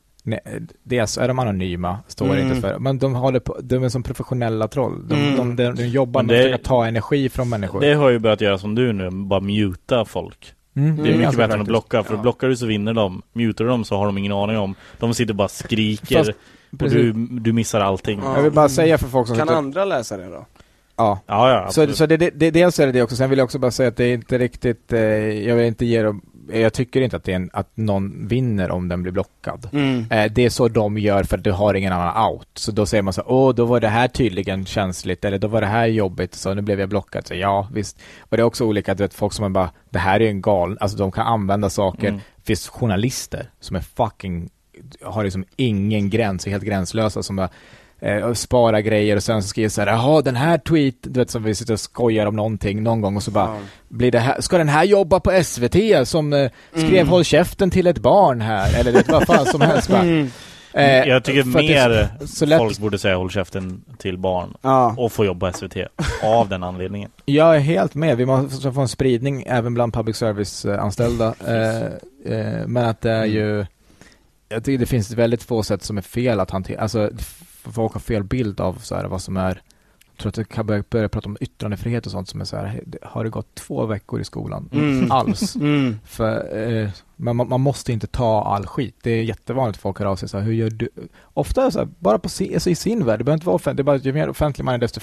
dels är de anonyma, står inte för, men de är som professionella troll. De jobbar med att försöka ta energi från människor. Det har ju börjat göra som du nu, bara muta folk. Det är mycket bättre än att blocka, för blockar du så vinner de. Mutar du dem så har de ingen aning om. De sitter bara skriker och du missar allting. Jag vill bara säga för folk som kan andra läsa det då? Ja. Så dels är det också. Sen vill jag också bara säga att det är inte riktigt, jag vill inte ge dem, jag tycker inte att att någon vinner om den blir blockad. Det är så de gör, för att du har ingen annan out. Så då säger man så, då var det här tydligen känsligt, eller då var det här jobbigt, så nu blev jag blockad. Så ja, visst. Och det är också olika, du vet, folk som är bara, det här är en gal, alltså de kan använda saker. Det finns journalister som är fucking, har liksom ingen gräns, är helt gränslösa, som bara, och spara grejer och sen så skriver så här, jaha, den här tweet, du vet, som vi sitter och skojar om någonting någon gång och så bara, blir det här, ska den här jobba på SVT som skrev håll käften till ett barn här, eller det vad fan som helst bara. Jag tycker mer så lätt... folk borde säga håll käften till barn och få jobba på SVT av den anledningen. Jag är helt med. Vi måste få en spridning även bland public service-anställda. Men att det är ju... Jag tycker det finns väldigt få sätt som är fel att hantera. Alltså, folk har fel bild av så här, vad som är... Jag tror att jag kan börja prata om yttrandefrihet och sånt som är så här, har det gått 2 veckor i skolan? Alls. För man måste inte ta all skit. Det är jättevanligt att folk hör av sig så här, hur gör du? Ofta så här, bara på alltså i sin värld, det behöver inte vara offentligt, det är bara ju mer offentlig man är desto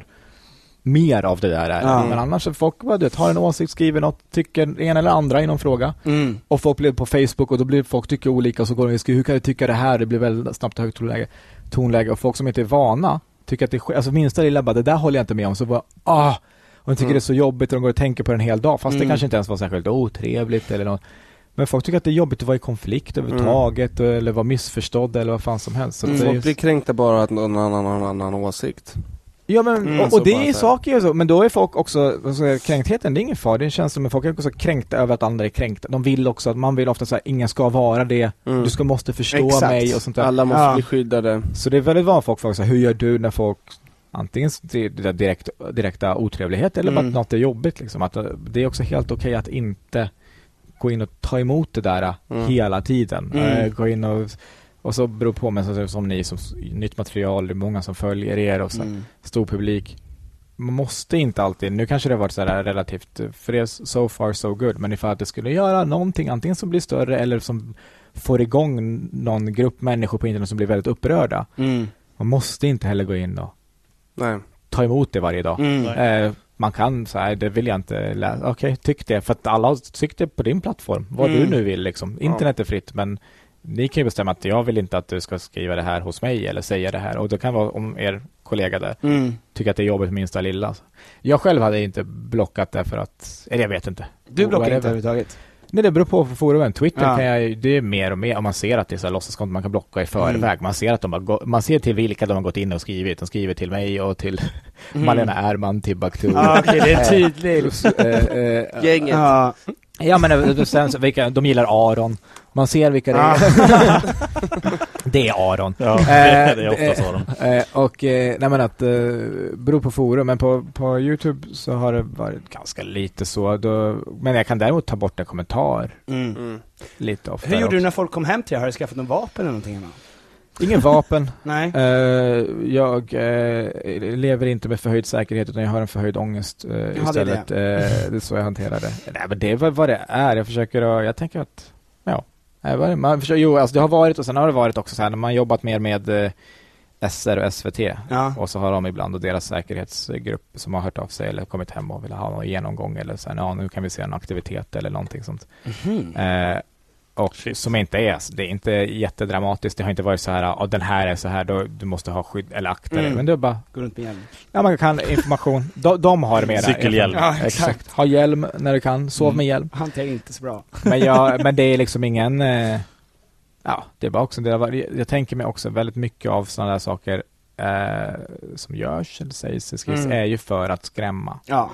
mer av det där är. Men annars så folk bara, har en åsikt, skriver något, tycker en eller andra i någon fråga. Och folk blir på Facebook och då blir folk tycker olika och så går de, hur kan jag tycka det här? Det blir väldigt snabbt högt tonläge och folk som inte är vana tycker att det är alltså minsta lilla bara, det där håller jag inte med om, så bara, och de tycker det är så jobbigt och de går och tänker på den hel dag, fast det kanske inte ens var särskilt otrevligt eller något. Men folk tycker att det är jobbigt att vara i konflikt överhuvudtaget eller vara missförstådd eller vad fan som helst. Så folk blir kränkta bara att någon annan har en annan åsikt. Ja, men, och det är saker så, men då är folk också, alltså, kränktheten, det är ingen far, det känns som att folk är också kränkta över att andra är kränkta. De vill också, att man vill ofta säga, ingen ska vara det, du måste förstå mig och sånt där. Alla måste bli skyddade. Så det är väldigt vanligt folk säger, hur gör du när folk antingen direkta otrevlighet eller bara att något är jobbigt liksom. Att det är också helt okej att inte gå in och ta emot det där hela tiden. Gå in och så beror på med som ni som nytt material, det är många som följer er och så stor publik. Man måste inte alltid, nu kanske det har varit så här relativt, för det är so far so good, men ifall att det skulle göra någonting antingen som blir större eller som får igång någon grupp människor på internet som blir väldigt upprörda. Man måste inte heller gå in och ta emot det varje dag. Man kan så här, det vill jag inte läsa. Okej, tyck det, för att alla har tyckt det på din plattform. Vad du nu vill liksom. Internet är fritt, men ni kan ju bestämma att jag vill inte att du ska skriva det här hos mig eller säga det här. Och det kan vara om er kollega där tycker att det är jobbigt minsta lilla. Jag själv hade inte blockat det för att, eller jag vet inte. Du blockar inte överhuvudtaget? Nej, det beror på forumen. Twitter kan jag, det är mer och mer, om man ser att det är så här låtsaskonton man kan blocka i förväg. Man ser att man ser till vilka de har gått in och skrivit. De skriver till mig och till Malena Ärman, till Baktur. Okej, det är tydligt. Gänget. Ja, men sen vilka de gillar Aron. Man ser vilka det är. Det är Aron. Ja, det är oftast Aron. Nej, men att beror på forum, men på YouTube så har det varit ganska lite så. Men jag kan däremot ta bort en kommentar lite ofta. Hur gjorde du när folk kom hem till dig? Har du skaffat någon vapen eller någonting? Ingen vapen. Nej. Jag lever inte med förhöjd säkerhet, utan jag har en förhöjd ångest istället. Det är så jag hanterar det. Nej, men det är vad det är. Jag tänker att det har varit, och sen har det varit också så här när man jobbat mer med SR och SVT och så har de ibland och deras säkerhetsgrupp som har hört av sig eller kommit hem och vill ha någon genomgång eller så här, nu kan vi se en aktivitet eller någonting sånt. Och som inte är, det är inte jättedramatiskt. Det har inte varit så här, den här är så här, då du måste ha skydd eller akta dig. Men det är bara gå runt med hjälm. Ja, man kan information. De har med cykelhjälm. Ja, exakt. Ha hjälm när du kan. Sov med hjälm. Han tänker inte så bra. Men det är liksom ingen det är bara också jag tänker mig också väldigt mycket av sådana där saker som görs eller sägs skrivs är ju för att skrämma. Ja.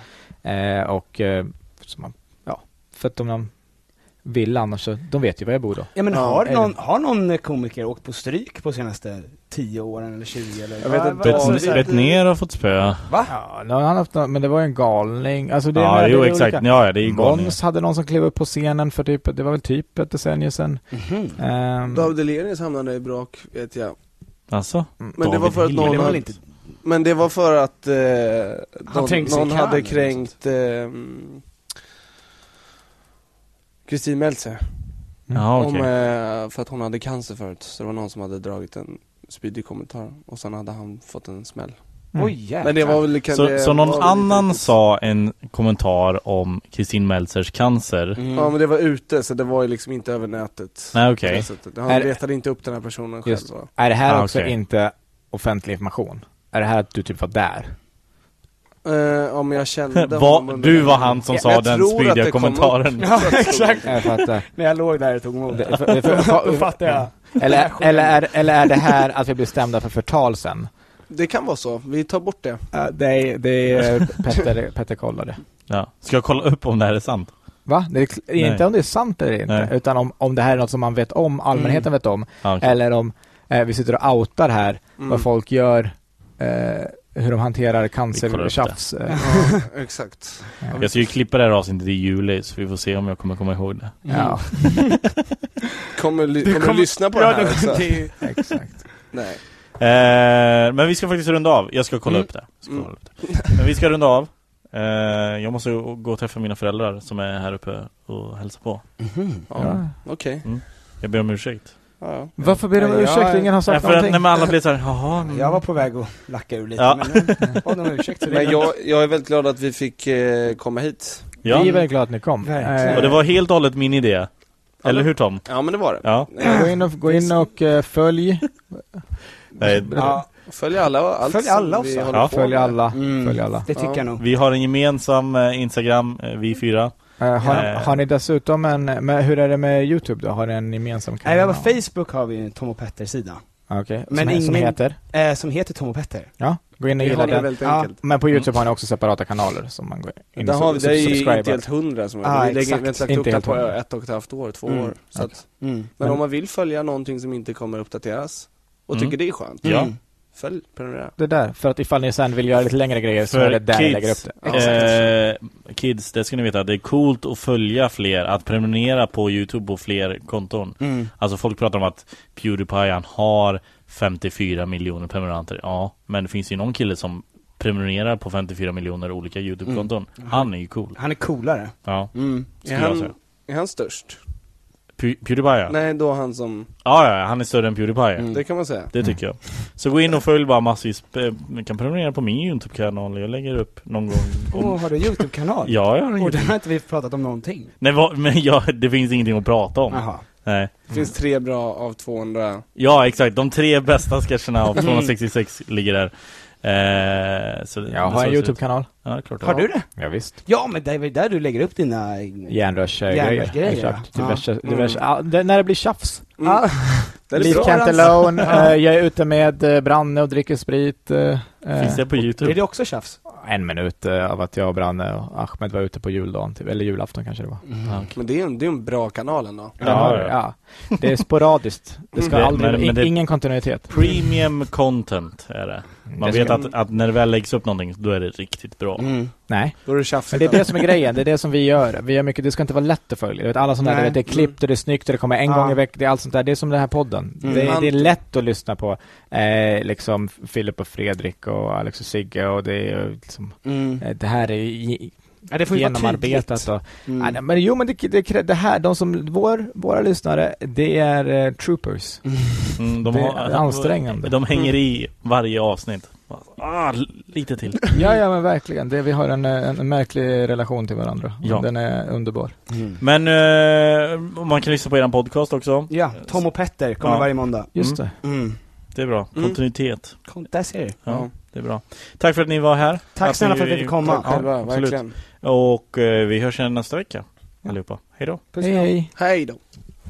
För att de vill annars så, de vet ju var jag bor då. Ja, men har någon komiker åkt på stryk på senaste 10 åren eller 20 eller? Jag vet inte. Betnér har fått spö. Va? Ja, han haft, men det var en galning. Alltså det exakt. Ja, det är ju galning. Måns hade någon som klev upp på scenen för det var väl typ ett decennium sedan. David Hellenius hamnade i brak, vet jag. Alltså? Men det var för att någon men det var för att någon hade kränkt Kristin Meltzer. För att hon hade cancer förut. Så det var någon som hade dragit en spydig kommentar. Och sen hade han fått en smäll. Men det var väl, så någon annan sa en kommentar om Kristin Meltzers cancer. Ja, men det var ute, så det var ju liksom inte över nätet. Nej, okej. Han letade inte upp den här personen själv. Är det här också inte offentlig information? Är det här att du typ var där? Om jag kände du var han som sa den spydiga kommentaren. Ja, exakt. Jag fattar. När jag låg där och tog emot då fattar jag. Eller är det här att vi blir stämda för förtal sen? Det kan vara så. Vi tar bort det. Det är Petter kollade. Ja. Ska jag kolla upp om det här är sant? Va? Det är inte om det är sant eller inte. Nej. Utan om det här är något som man vet om, allmänheten vet om. Okay. Eller om vi sitter och outar här vad folk gör, hur de hanterar cancer-tjafs. Ja, exakt. Ja. Jag ska ju klippa det här avsnittet i juli, så vi får se om jag kommer komma ihåg det. Ja. kommer du lyssna på det här också? Exakt. Nej. Men vi ska faktiskt runda av. Jag ska kolla upp det. Men vi ska runda av. Jag måste gå och träffa mina föräldrar som är här uppe och hälsa på. Ja. Okej. Jag ber om ursäkt. Ja. Varför ber du om ursäkt? Ingen har sagt någonting. När alla blir så här, jaha. Jag var på väg att lacka ur lite, men om ursäkt. Men jag är väldigt glad att vi fick komma hit. Ja. Vi är väldigt glada att ni kom. Och det var helt och hållet min idé. Eller hur, Tom? Ja, men det var det. Ja. Gå in och följ. Följ alla. Följ alla också. Ja, följ alla. Det tycker jag nog. Vi har en gemensam Instagram, vi 4. Har ni dessutom hur är det med YouTube då? Har ni en gemensam kanal? Nej, på Facebook har vi en Tom och Petter sida. Okej. Men som heter? Som heter Tom och Petter. Ja, gå in och gilla den. Ja. Men på YouTube har ni också separata kanaler som man går in och subscribe. Det är ju inte helt 100 som vi har lagt upp det på 1,5 år, 2 år. Så att, men om man vill följa någonting som inte kommer uppdateras och tycker det är skönt. Ja. Följ, prenumerera. Det där, för att ifall ni sen vill göra lite längre grejer så är det där ni lägger upp det. Kids, det ska ni veta, det är coolt att följa fler, att prenumerera på YouTube på fler konton. Alltså folk pratar om att PewDiePie, han har 54 miljoner prenumeranter. Ja, men det finns ju någon kille som prenumererar på 54 miljoner olika YouTube-konton. Han är ju cool. Han är coolare. Ja. Är han störst? PewDiePie? Nej, då han som... Ja, han är större än PewDiePie. Det kan man säga. Det tycker jag. Så gå in och följ bara massvis. Ni kan prenumerera på min YouTube-kanal. Jag lägger upp någon gång. Har du en YouTube-kanal? Ja, jag har en Och den har inte vi pratat om någonting. Nej, men det finns ingenting att prata om. Aha. Nej. Det finns 3 bra av 200. Ja, exakt. De 3 bästa sketcherna av 266 ligger där. Så jag har en YouTube-kanal. Ja, klart. Har du det? Ja, visst. Ja, men det är där du lägger upp dina järnrörsgrejer. När det blir tjafs. Leave Can't Alone. Jag är ute med Branne och dricker sprit. Finns det på YouTube? Är det också tjafs? 1 minut av att jag och Branne och Ahmed var ute på juldagen. Eller julafton kanske det var. Okay. Men det är en bra kanal ändå. Ja. Det är sporadiskt. Det ska aldrig, ingen kontinuitet. Premium content är det. Man vet att när det väl läggs upp någonting, då är det riktigt bra. Nej. Då är det tjafs. Men det är det som är grejen. Det är det som vi gör. Vi gör mycket. Det ska inte vara lätt att följa. Alla som det är klippt och det är snyggt och det kommer en gång i veckan. Det är allt sånt där. Det är som den här podden. Det är lätt att lyssna på liksom Filip och Fredrik och Alex och Sigge, och det är liksom det här är det får genomarbetat och, men det här, de som våra lyssnare, det är troopers. De är ansträngande. De hänger i varje avsnitt. Lite till. Ja, men verkligen. Vi har en märklig relation till varandra. Ja. Den är underbar. Men man kan lyssna på er podcast också. Ja, Tom och Petter kommer varje måndag. Just det. Det är bra. Kontinuitet. Där ser du. Ja, det är bra. Tack för att ni var här. Tack snälla för att vi fick komma. Tack själva, verkligen. Och vi hörs igen nästa vecka. Allihopa. Hej då. Hej då.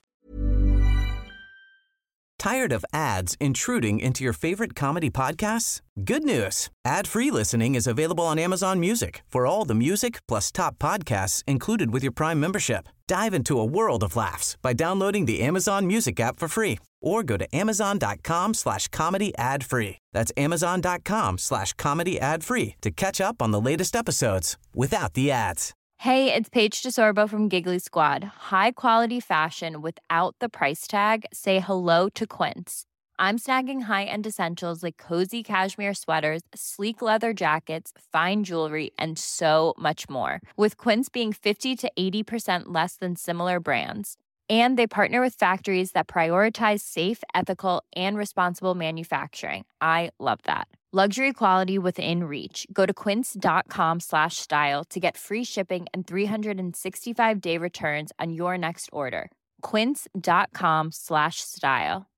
Tired of ads intruding into your favorite comedy podcasts? Good news. Ad-free listening is available on Amazon Music for all the music plus top podcasts included with your Prime membership. Dive into a world of laughs by downloading the Amazon Music app for free or go to amazon.com/comedy ad-free. That's amazon.com/comedy ad-free to catch up on the latest episodes without the ads. Hey, it's Paige DeSorbo from Giggly Squad. High quality fashion without the price tag. Say hello to Quince. I'm snagging high-end essentials like cozy cashmere sweaters, sleek leather jackets, fine jewelry, and so much more. With Quince being 50 to 80% less than similar brands. And they partner with factories that prioritize safe, ethical, and responsible manufacturing. I love that. Luxury quality within reach. Go to quince.com/style to get free shipping and 365-day returns on your next order. Quince.com/style.